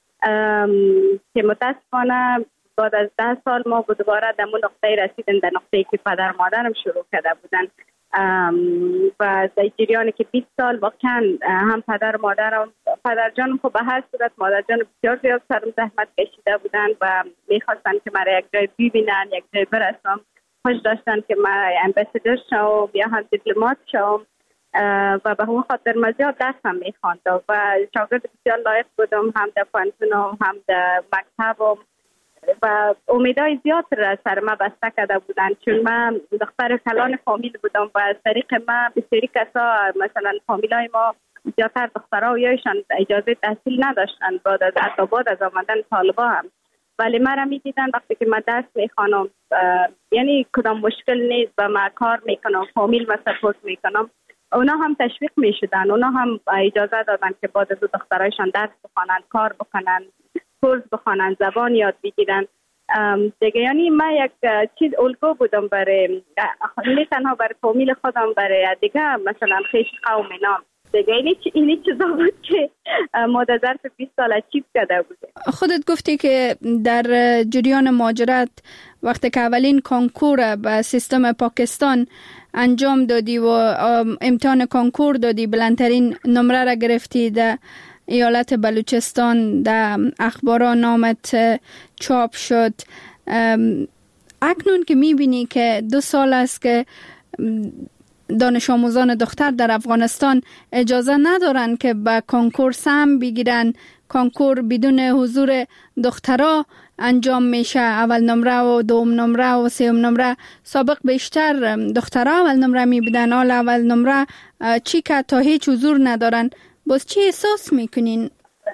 که متاسفانه بعد از ده سال ما دوباره در اون نقطه رسیدیم، در نقطه‌ای که پدر مادرم شروع کرده بودن و در جریانی که بیست سال واقعا هم پدر مادرم پدر جانم خب به هر صورت مادر جانم بسیار زیاد سرم زحمت کشیده بودن و میخواستن که مرا یک جای ببینن، یک جای برسم. خوش داشتن که من امباسادور شوم یا هم دیپلمات شوم و به همون خاطر من زیاد درس هم میخواندم و شاگرد بسیار لایق بودم، هم در پانتونم هم در مکتبم و امیدهای زیاد را سر ما بسته کرده بودن چون من دختر کلان فامیل بودم و از طریق ما بسیاری کسا مثلا فامیلای ما زیادتر دخترها و یایشان اجازه تحصیل نداشتن بعد از حتی بعد از آمدن طالبا هم، ولی مرا میدیدن وقتی که من درس میخوانم یعنی کدام مشکل نیست و من کار میکنم، فامیل ما سپورت میکنم، اونا هم تشویق میشدن، اونا هم اجازه دادن که بعد از دخترایشان درس بخوانن، کار بکنن، کورس بخوانن، زبان یاد بگیرن دیگه. یعنی من یک چیز الگو بودم برای نه تنها برای فامیل خودم، برای دیگه مثلا خیش قوم نام دیگه. اینی اینی چیزا بود که ما در ظرف بیست سال اچیو کرده بودیم. خودت گفتی که در جریان مهاجرت وقتی که اولین کنکور به سیستم پاکستان انجام دادی و امتحان کنکور دادی بلندترین نمره را گرفتی در ایالت بلوچستان، در اخبارا نامت چاپ شد. اکنون که میبینی که دو سال است که دانش آموزان دختر در افغانستان اجازه ندارن که به کنکور سهم بگیرن، کنکور بدون حضور دخترها انجام میشه، اول نمره و دوم نمره و سوم نمره. سابق بیشتر دخترها اول نمره میبدن، حالا اول نمره چی که تا هیچ حضور ندارن. باز چی احساس میکنین؟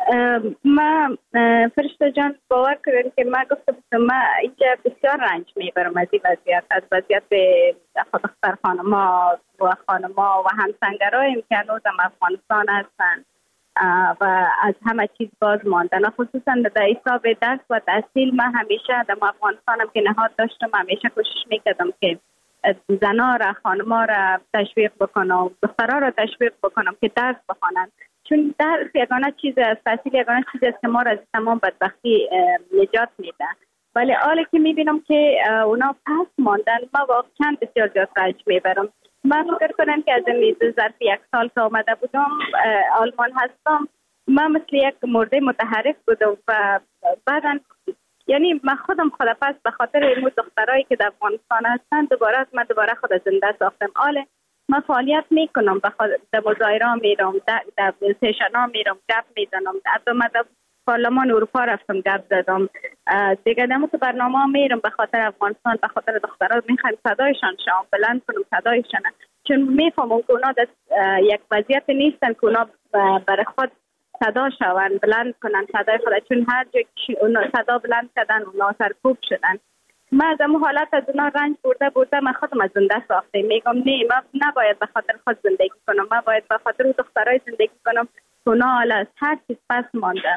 ما فرشته جان باور کردن که ما گفتم ما اینجا بسیار رنج میبرم از این وضعیت، از وضعیت دختر خانما و خانما و همسنگرایم که هنوز هم افغانستان هستن و از همه چیز باز ماندن و خصوصا در حساب درس و تحصیل. من همیشه در افغانستانم که نهاد داشتم همیشه کوشش میکردم که زنا را، خانما را تشویق بکنم، دخترها را تشویق بکنم که درس بخوانند، چون درس یگانه چیز است، تحصیل یگانه چیز است که ما را از تمام بدبختی نجات میده. ولی حالا که میبینم که اونا پس ماندن ما واقعا بسیار زیاد رنج میبرم. من فکر کنم که از این ظرف یک سال که آمده بودم آلمان هستم، من مثل یک مرده متحرک بودم و بعدا یعنی من خودم خود پس به خاطر این دخترایی که در افغانستان هستن دوباره من دوباره خود زنده ساختم. آله ما فعالیت میکنم، بخاطر در مظاهره میرم، در در سشن ها میرم، گپ میزنم، حتی من در پارلمان اروپا رفتم گپ زدم دیگه. در تو برنامه ها میرم به خاطر افغانستان، به خاطر دخترها میخوایم صدایشان شام بلند کنم صدایشان، چون میفهمم که اونا در یک وضعیت نیستن که اونا برای خود صدا شوند، بلند کنن صدای خود، چون هر جا که اونا صدا بلند کردن اونا سرکوب شدن. من از اون حالت از اونا رنج برده برده من خودم از زنده ساخته. میگم نه، من نباید به خاطر خود زندگی کنم، من باید به خاطر دخترای زندگی کنم که اونا حالا از هر چیز پس مانده.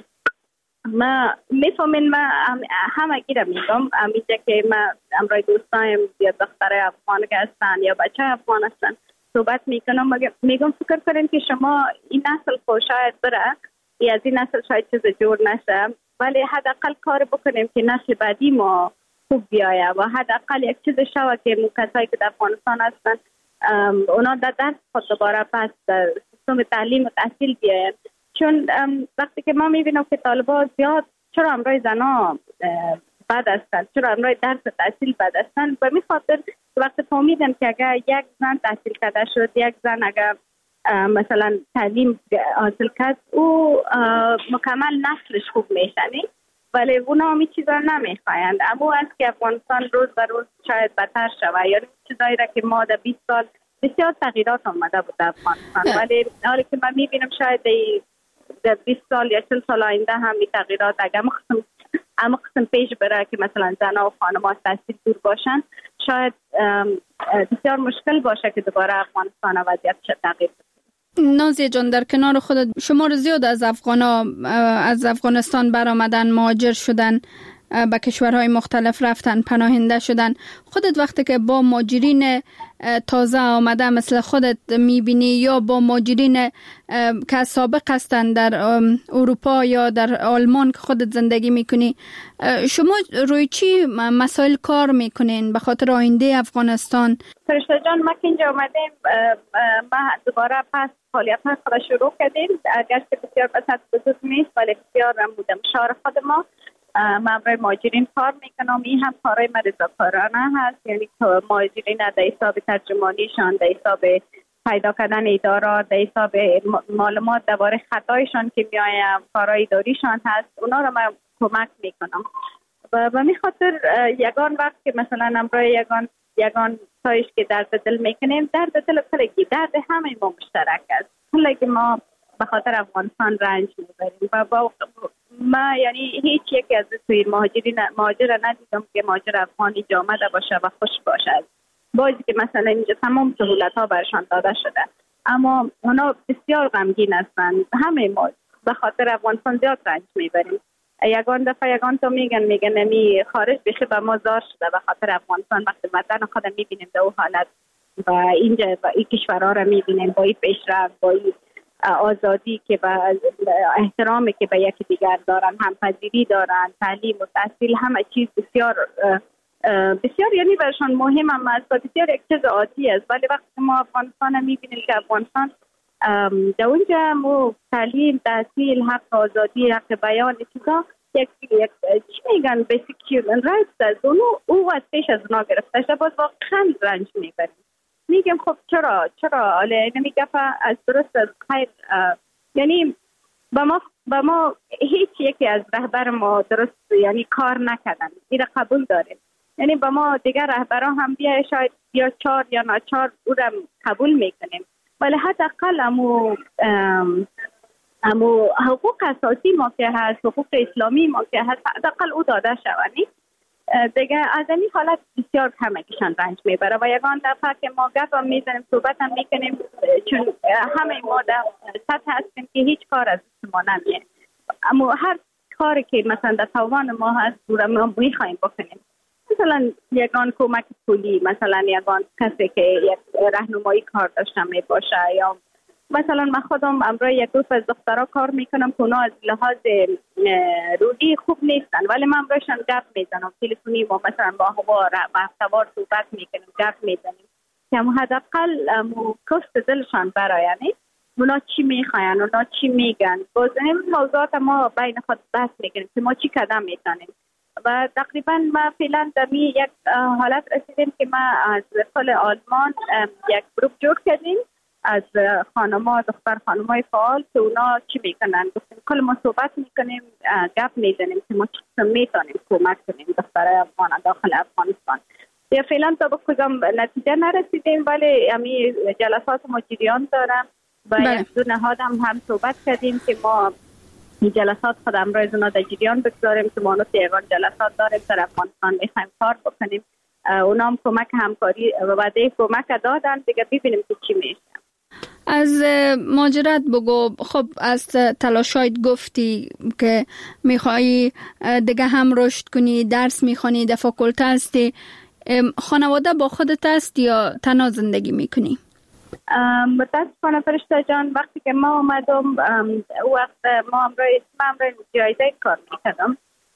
ما میفهمین، ما همه گیره میگم امیجا که ما امروی دوستایم یا دخترای افغان که هستن یا بچه افغان هستن صحبت میکنم، میگم فکر کنین که شما این نسل خو شاید بره یا از این نسل شاید چیز جور نشه، ولی حداقل کار بکنیم که نسل بعدی ما خوب بیایه و حداقل یک چیز شوه که کسایی که در افغانستان هستن اونا در درس خود دوباره پس در سیستم تعلیم و تحصیل بیاین. چون وقتی که ما میبینم که طالبا زیاد چرا امروی زنا بد هستن، چرا امروی درس تحصیل بد هستن، به می خاطر وقتی فهمیدم که اگر یک زن تحصیل کرده شد، یک زن اگر مثلا تعلیم حاصل کرد او مکمل نسلش خوب میشنی، ولی اونا همی چیزا نمیخوایند. اما است که افغانستان روز به روز شاید بدتر شود، یعنی چیزایی را که ما در بیست سال بسیار تغییرات آمده بود در افغانستان، ولی حالی که من میبینم شاید در بیست سال یا چل سال آینده هم این تغییرات اگر مخصوص اما قسم پیش بره که مثلا زنها و خانم‌ها تحصیل دور باشن، شاید بسیار مشکل باشه که دوباره افغانستان وضعیتش تغییر بده. نازیه جان، در کنار خودت شمار زیاد از افغانا از افغانستان برآمدن، مهاجر شدن، به کشورهای مختلف رفتن، پناهنده شدن. خودت وقتی که با مهاجرین تازه آمده مثل خودت میبینی یا با مهاجرین که سابق هستن در اروپا یا در آلمان که خودت زندگی میکنی، شما روی چی مسائل کار میکنین به خاطر آینده افغانستان؟ فرشته جان، ما که اینجا آمدیم ما دوباره پس فعالیت ها خود شروع کردیم، اگرچه بسیار بسط بزرگ نیست ولی بسیار مدمشار خود ما. من برای مهاجرین کار میکنم، این هم کارهای من رضاکارانه هست، یعنی مهاجرین در حساب ترجمانیشان، در حساب پیدا کردن ادارات، در حساب معلومات درباره خطایشان که میایم، کارهای اداریشان هست، اونا رو من کمک میکنم. و به می خاطر یگان وقت که مثلا امروز یگان یگان تایش که درد دل میکنیم، درد دل کلگی درد همه ما مشترک است، کلگی ما به خاطر افغانستان رنج میبریم و با ما یعنی هیچ یکی از توی مهاجرین مهاجر ندیدم که مهاجر افغانی جامده باشه و خوش باشه. بازی که مثلا اینجا تمام سهولت ها برشان داده شده، اما اونا بسیار غمگین هستن. همه ما به خاطر افغانستان زیاد رنج میبریم. یگان دفعه یگان تو میگن میگن نمی خارج بشه به ما زار شده به خاطر افغانستان. وقتی وطن خودم میبینیم در اون حالت و اینجا و این کشورها رو میبینیم با این پیشرفت، با این آزادی که با احترامی که به یکی دیگر دارن، همپذیری دارن، تعلیم و تحصیل، همه چیز بسیار بسیار یعنی برشان مهم هم است و بسیار یک چیز عادی است. ولی وقتی ما افغانستان میبینیم که افغانستان در اونجا مو تعلیم، تحصیل، حق آزادی، حق بیان، چیزا یک یک چی میگن بیسیک هیومن رایتس است، اونو او از پیش از اونا گرفته شده، باز واقعا رنج میبریم. میگم خب چرا چرا حالا نمیگه از درست از خیر، یعنی با ما با ما هیچ یکی از رهبر ما درست یعنی کار نکردن، این قبول داریم. یعنی با ما دیگر رهبران هم بیا شاید یا چهار یا ناچار او را قبول میکنیم، ولی حداقل امو امو حقوق اساسی ما که هست، حقوق اسلامی ما که هست، حداقل او داده شوند. دیگه از این حالت بسیار کمکشان رنج میبره و یگان دفعه که ما گپ هم میزنیم، صحبت هم میکنیم، چون همه ما در سطح هستیم که هیچ کار از ما نمیه، اما هر کاری که مثلا در توان ما هست رو ما میخوایم بکنیم. مثلا یگان کمک پولی، مثلا یگان کسی که یک راهنمایی کار داشته می باشه، یا مثلا من خودم امروز یک گروه از دخترها کار میکنم که اونا از لحاظ روحی خوب نیستن، ولی من امروزشان گپ میزنم تلفنی، ما مثلا با هوا با هفتوار صحبت میکنیم، گپ میزنیم که حداقل کست دلشان برایانی اونا چی میخواین، اونا چی میگن. باز این موضوعات ما بین خود بحث میکنیم که ما چی قدم میتونیم. و تقریبا ما فعلا در می یک حالت رسیدیم که ما از سال آلمان یک گروپ جور کردیم از خانما دختر خانمای فعال که اونا چی میکنن. گفتیم کل ما صحبت میکنیم، گپ میزنیم که ما چی میتونیم کمک کنیم دختر افغان داخل افغانستان. یا فعلا تا به کدام نتیجه نرسیدیم، ولی امی جلسات ما جریان دارم و یک دو نهاد هم هم صحبت کردیم که ما این جلسات خود امروز اونا در جریان بگذاریم که ما نوع یگان جلسات داریم در افغانستان میخوایم کار بکنیم. اونا هم کمک همکاری و وعده کمک دادن، دیگه ببینیم که چی میشه. از ماجرات بگو. خب از تلاشایت گفتی که میخوایی دیگه هم رشد کنی، درس میخوانی، در فاکولته هستی. خانواده با خودت است یا تنها زندگی میکنی؟ متاسفانه فرشته جان وقتی که ما اومدم وقت ما امروز ما امروز جایزه کار میکردم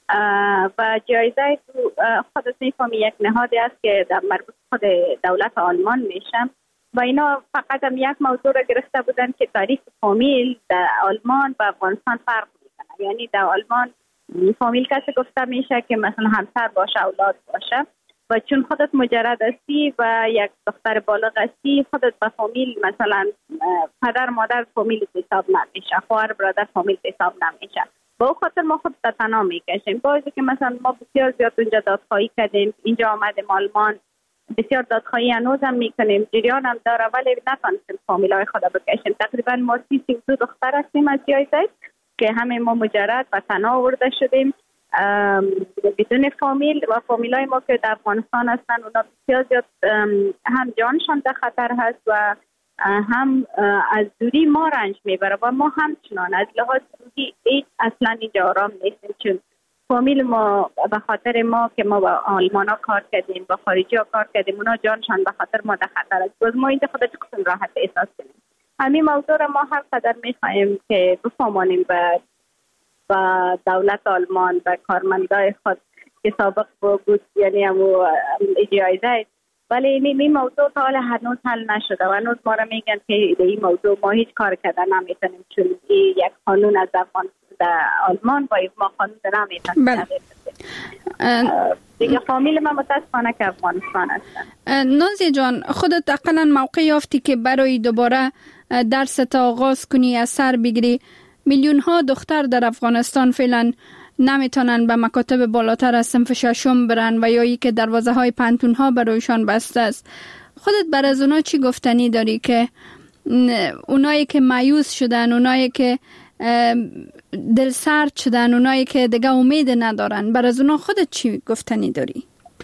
و جایزه خودت میفهمی یک نهادی است که در مربوط خود دولت آلمان میشم و اینا فقط هم یک موضوع را گرفته بودن که تاریخ فامیل در آلمان و افغانستان فرق میکنه. یعنی در آلمان فامیل کسی گفته میشه که مثلا همسر باشه، اولاد باشه، و چون خودت مجرد هستی و یک دختر بالغ هستی خودت به فامیل مثلا پدر مادر فامیل حساب نمیشه، خواهر برادر فامیل حساب نمیشه. با خاطر ما خود تنها میکشیم. باعث که مثلا ما بسیار زیاد اونجا دادخواهی کردیم، اینجا آمدیم آلمان بسیار دادخواهی هنوز هم میکنیم، جریان هم داره، ولی نتونستیم فامیلای خود بکشیم. تقریبا ما سی سی دو دختر هستیم از جایزه که همه ما مجرد و تنها آورده شدیم بدون فامیل و فامیلای ما که در افغانستان هستن اونا بسیار زیاد هم جانشان در خطر هست و هم از دوری ما رنج میبره و ما همچنان از لحاظ روحی اصلا اینجا آرام نیستیم، چون فامیل ما به خاطر ما که ما با آلمان ها کار کردیم با خارجی ها کار کردیم اونا جانشان به خاطر ما در خطر است. باز ما اینجا خودت کسیم راحت احساس کنیم. همین موضوع را ما هر قدر میخواییم که بفهمانیم به و دولت آلمان و کارمندای خود که سابق بود، یعنی همو جایزه، ولی این این موضوع تا حال هنوز حل نشده و هنوز ما را میگن که این موضوع ما هیچ کار کردن نمیتونیم، چون یک قانون از افغان در آلمان و ما قانون نمیتونیم. دیگه فامیل ما متاسفانه که افغانستان هستن. نازی جان خودت اقلا موقع یافتی که برای دوباره درس تا آغاز کنی، از سر بگیری. میلیون ها دختر در افغانستان فعلا نمیتونن به مکاتب بالاتر از صنف ششم برن و یا ای که دروازه های پانتون ها برایشان بسته است. خودت بر از اونا چی گفتنی داری که اونایی که مایوس شدن، اونایی که دل سرد شدن، اونایی که دیگه امید ندارن، بر از اونا خودت چی گفتنی داری؟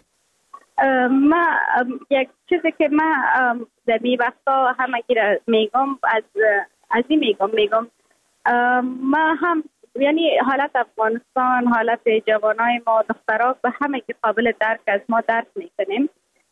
ما یک چیزی که ما در می وقتا همگی را میگم از از این میگم میگم ما هم یعنی حالت افغانستان، حالت جوانای ما دخترها به همه که قابل درک از ما درک میکنیم،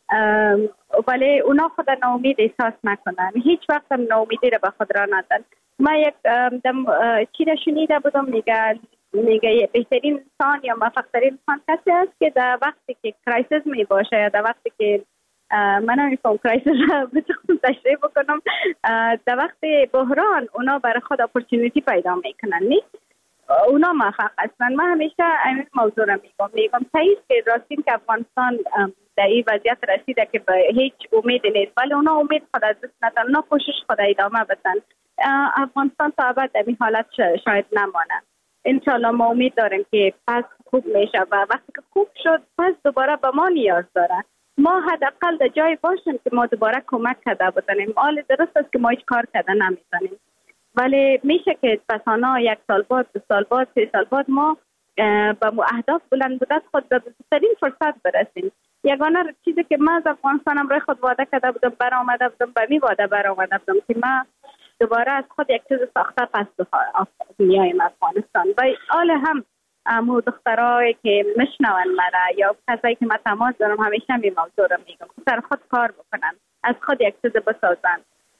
ولی اونا خود ناامید احساس نکنن، هیچ وقت هم ناامیدی را به خود را ندن. ما یک دم چی را شنیده بودم میگه میگه بهترین انسان یا موفق‌ترین انسان کسی است که در وقتی که کرایسیس می باشه یا در وقتی که من نمیفهم کرایسیس را بتونم تشریح بکنم، در وقت بحران اونا برای خود اپورتونیتی پیدا میکنن، نیست اونا موفق هستن. من همیشه این موضوع را میگم میگم تایید که راستین که افغانستان در این وضعیت رسیده که به هیچ امید نیست، ولی اونا امید خود از دست ندن، اونا کوشش خود ادامه بدن. افغانستان تا ابد در این حالت شاید نمانه. انشالله ما امید داریم که پس خوب میشه و وقتی که خوب شد پس دوباره به ما نیاز داره. ما حداقل در جای باشیم که ما دوباره کمک کرده بتونیم. حال درست است که ما هیچ کار کرده نمیتونیم، ولی میشه که پسانا یک سال بعد، دو سال بعد، سه سال بعد ما به اهداف بلند بودن خود به بهترین فرصت برسیم. یگانه چیزی که من از افغانستانم روی خود وعده کرده بودم برآمده بودم به می وعده برآمده بودم که من دوباره از خود یک چیز ساخته پس میایم افغانستان. و حال هم امو دخترایی که مشنون مرا یا کسایی که من تماس دارم همیشه می موضوع رو میگم که سر خود کار بکنن، از خود یک چیز بسازن.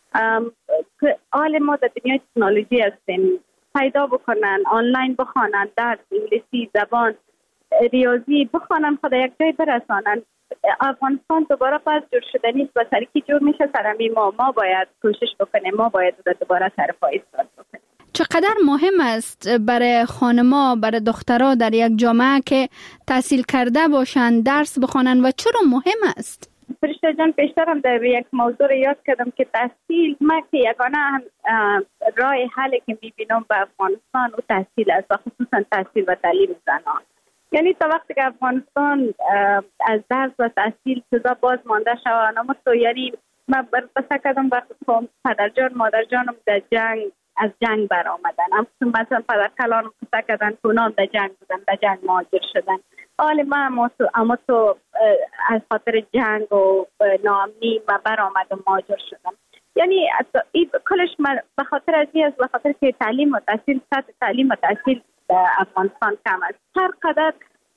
حال ما در دنیای تکنولوژی هستیم، پیدا بکنن، آنلاین بخوانن، درس انگلیسی، زبان، ریاضی بخوانن، خود یک جای برسانن. افغانستان دوباره پس جور شده نیست و سرکی جور میشه سرمی ما ما باید کوشش بکنیم، ما باید دوباره سر پای ایستاد بکنیم. چقدر مهم است برای خانما، برای دخترها در یک جامعه که تحصیل کرده باشند، درس بخوانند و چرا مهم است؟ فرشته جان، پیشترم در یک موضوع یاد کردم که تحصیل، ما که یگانه راه حلی که میبینم به افغانستان و تحصیل است و خصوصا تحصیل و تعلیم زنان. یعنی تا وقتی که افغانستان از درس و تحصیل چیزا باز مانده شود، اما تو یعنی من بسته کردم وقتی پدرجان مادرجانم در جنگ از جنگ برآمدن، هم مثلا پدر کلانم بسته کردن کنام در جنگ بودن، در جنگ مهاجر شدن. حالی من اما تو, اما تو از خاطر جنگ و ناامنی من برآمدم مهاجر شدم. یعنی کلش به خاطر از این است، به خاطر که تعلیم و تحصیل، سطح تعلیم و تحصیل در افغانستان کم است. هر قدر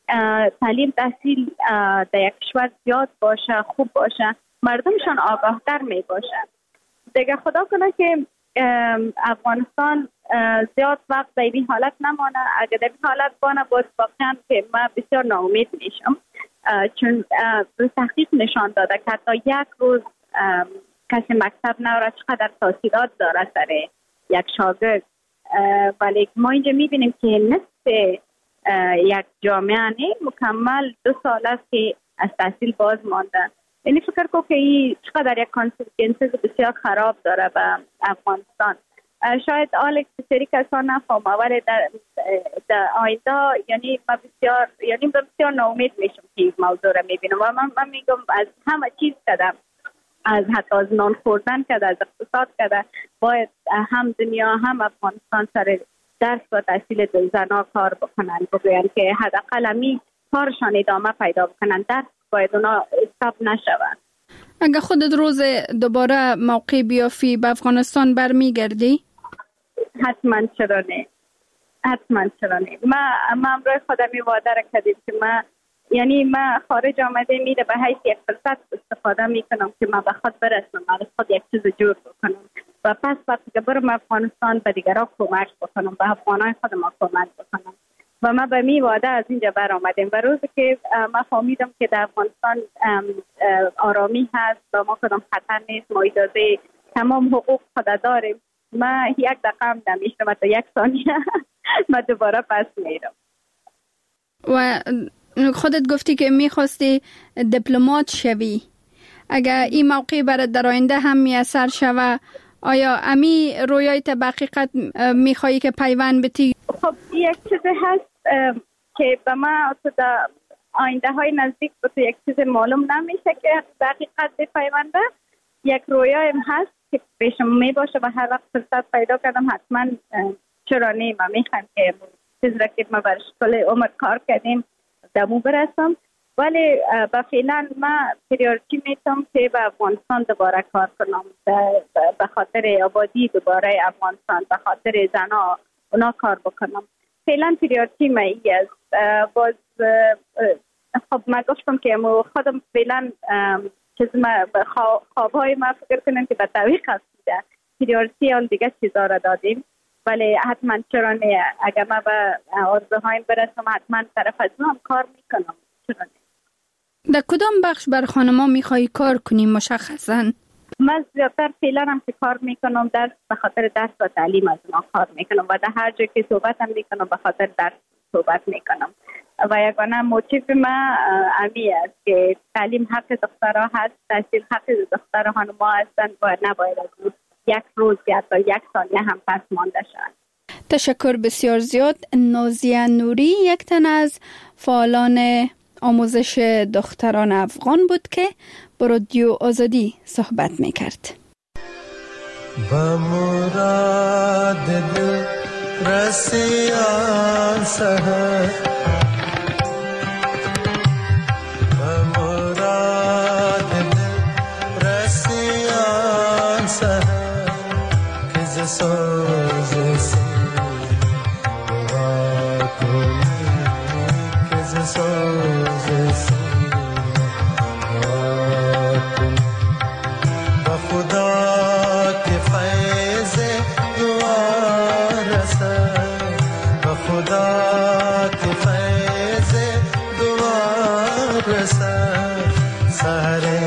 تعلیم تحصیل در یک کشور زیاد باشه، خوب باشه، مردمشان آگاهتر می باشن. دیگه خدا کنه که افغانستان زیاد وقت در این حالت نمانه. اگر در این حالت بانه باز واقعا که من بسیار ناامید میشم، چون تحقیق نشان داده که حتی یک روز کسی مکتب نوره چقدر تاثیرات داره سر یک شاگرد. ولی ما اینجا میبینیم که نصف یک جامعه نه مکمل دو سال است که از تحصیل باز مانده. یعنی فکر کنم که این چقدر یک کانسیکونسز بسیار خراب داره به افغانستان. شاید آلک سری کسان نفهمه، ولی در, در آینده یعنی من بسیار یعنی بسیار ناامید میشم که این موضوع را میبینم و من, من میگم از همه چیز کده، از حتی از نان خوردن کده، از اقتصاد کده، باید هم دنیا هم افغانستان سر درس و تحصیل زنها کار بکنن، بگوین که حداقل همی کارشان ادامه پیدا بکنن، درس باید اونا استاپ نشود. اگه خودت روز دوباره موقع بیافی به افغانستان برمیگردی؟ حتما چرا نه، حتما چرا نه. ما ما امروز خودمی وعده را کردیم که ما یعنی ما خارج آمده میره به حیث یک فرصت استفاده میکنم که ما به خود برسم، ما خود یک چیز جور بکنم و پس وقتی که برم افغانستان به دیگران کمک بکنم، به افغانای خود ما کمک بکنم. و ما به می وعده از اینجا بر آمدیم و روزی که ما فهمیدم که در افغانستان آرامی هست و ما کدام خطر نیست، ما اجازه تمام حقوق خود داریم، ما یک دقیقه هم نمیشتم و تا یک ثانیه ما دوباره پس میرم. و خودت گفتی که میخواستی دیپلمات شوی، اگر این موقع برات در آینده هم میسر شوه، آیا امی رویای تا به حقیقت میخوایی که پیوند بتی؟ خب یک چیزی هست که به ما در آینده های نزدیک به تو یک چیز معلوم نمیشه که به حقیقت بپیونده. یک رویایم هست که پیشم می باشه و هر وقت فرصت پیدا کردم حتما چرا نه من میخوام که چیز را که ما برش کل عمر کار کردیم دمو برسم. ولی با فعلا ما پریورتی میتونم که به افغانستان دوباره کار کنم، به خاطر آبادی دوباره افغانستان، به خاطر زنها اونا کار بکنم. فعلا پریورتی ما ای است. باز خب ما گفتم که خودم فعلا چیز ما خوابهای ما فکر کنم که به طویق هست بوده، پریورتی آن دیگه چیزا را دادیم. ولی حتما چرا نه، اگر ما به آرزوهایم برسم حتما طرف از هم کار میکنم. چرا نه. در کدام بخش بر خانما میخوایی کار کنیم مشخصا؟ من زیادتر فعلا هم که کار میکنم درس، به خاطر درس و تعلیم از ما کار میکنم و در هر جا که صحبت هم میکنم به خاطر درس صحبت میکنم و یگانه موتیف ما امی است که تعلیم حق دخترها هست، تحصیل حق دختر خانما هستند و نباید از یک روز یا حتی یک ثانیه هم پس مانده شد. تشکر بسیار زیاد. نازیه نوری یک تن از فعالان آموزش دختران افغان بود که با رادیو آزادی صحبت میکرد. با مراد دل رسیان سهر، با مراد دل رسیان سهر که ز سوز سیر دعا کنی، که ز سوز سیر دعا کنی. با خدا که فیض دعا رسد، با خدا که فیض دعا رسد، سهر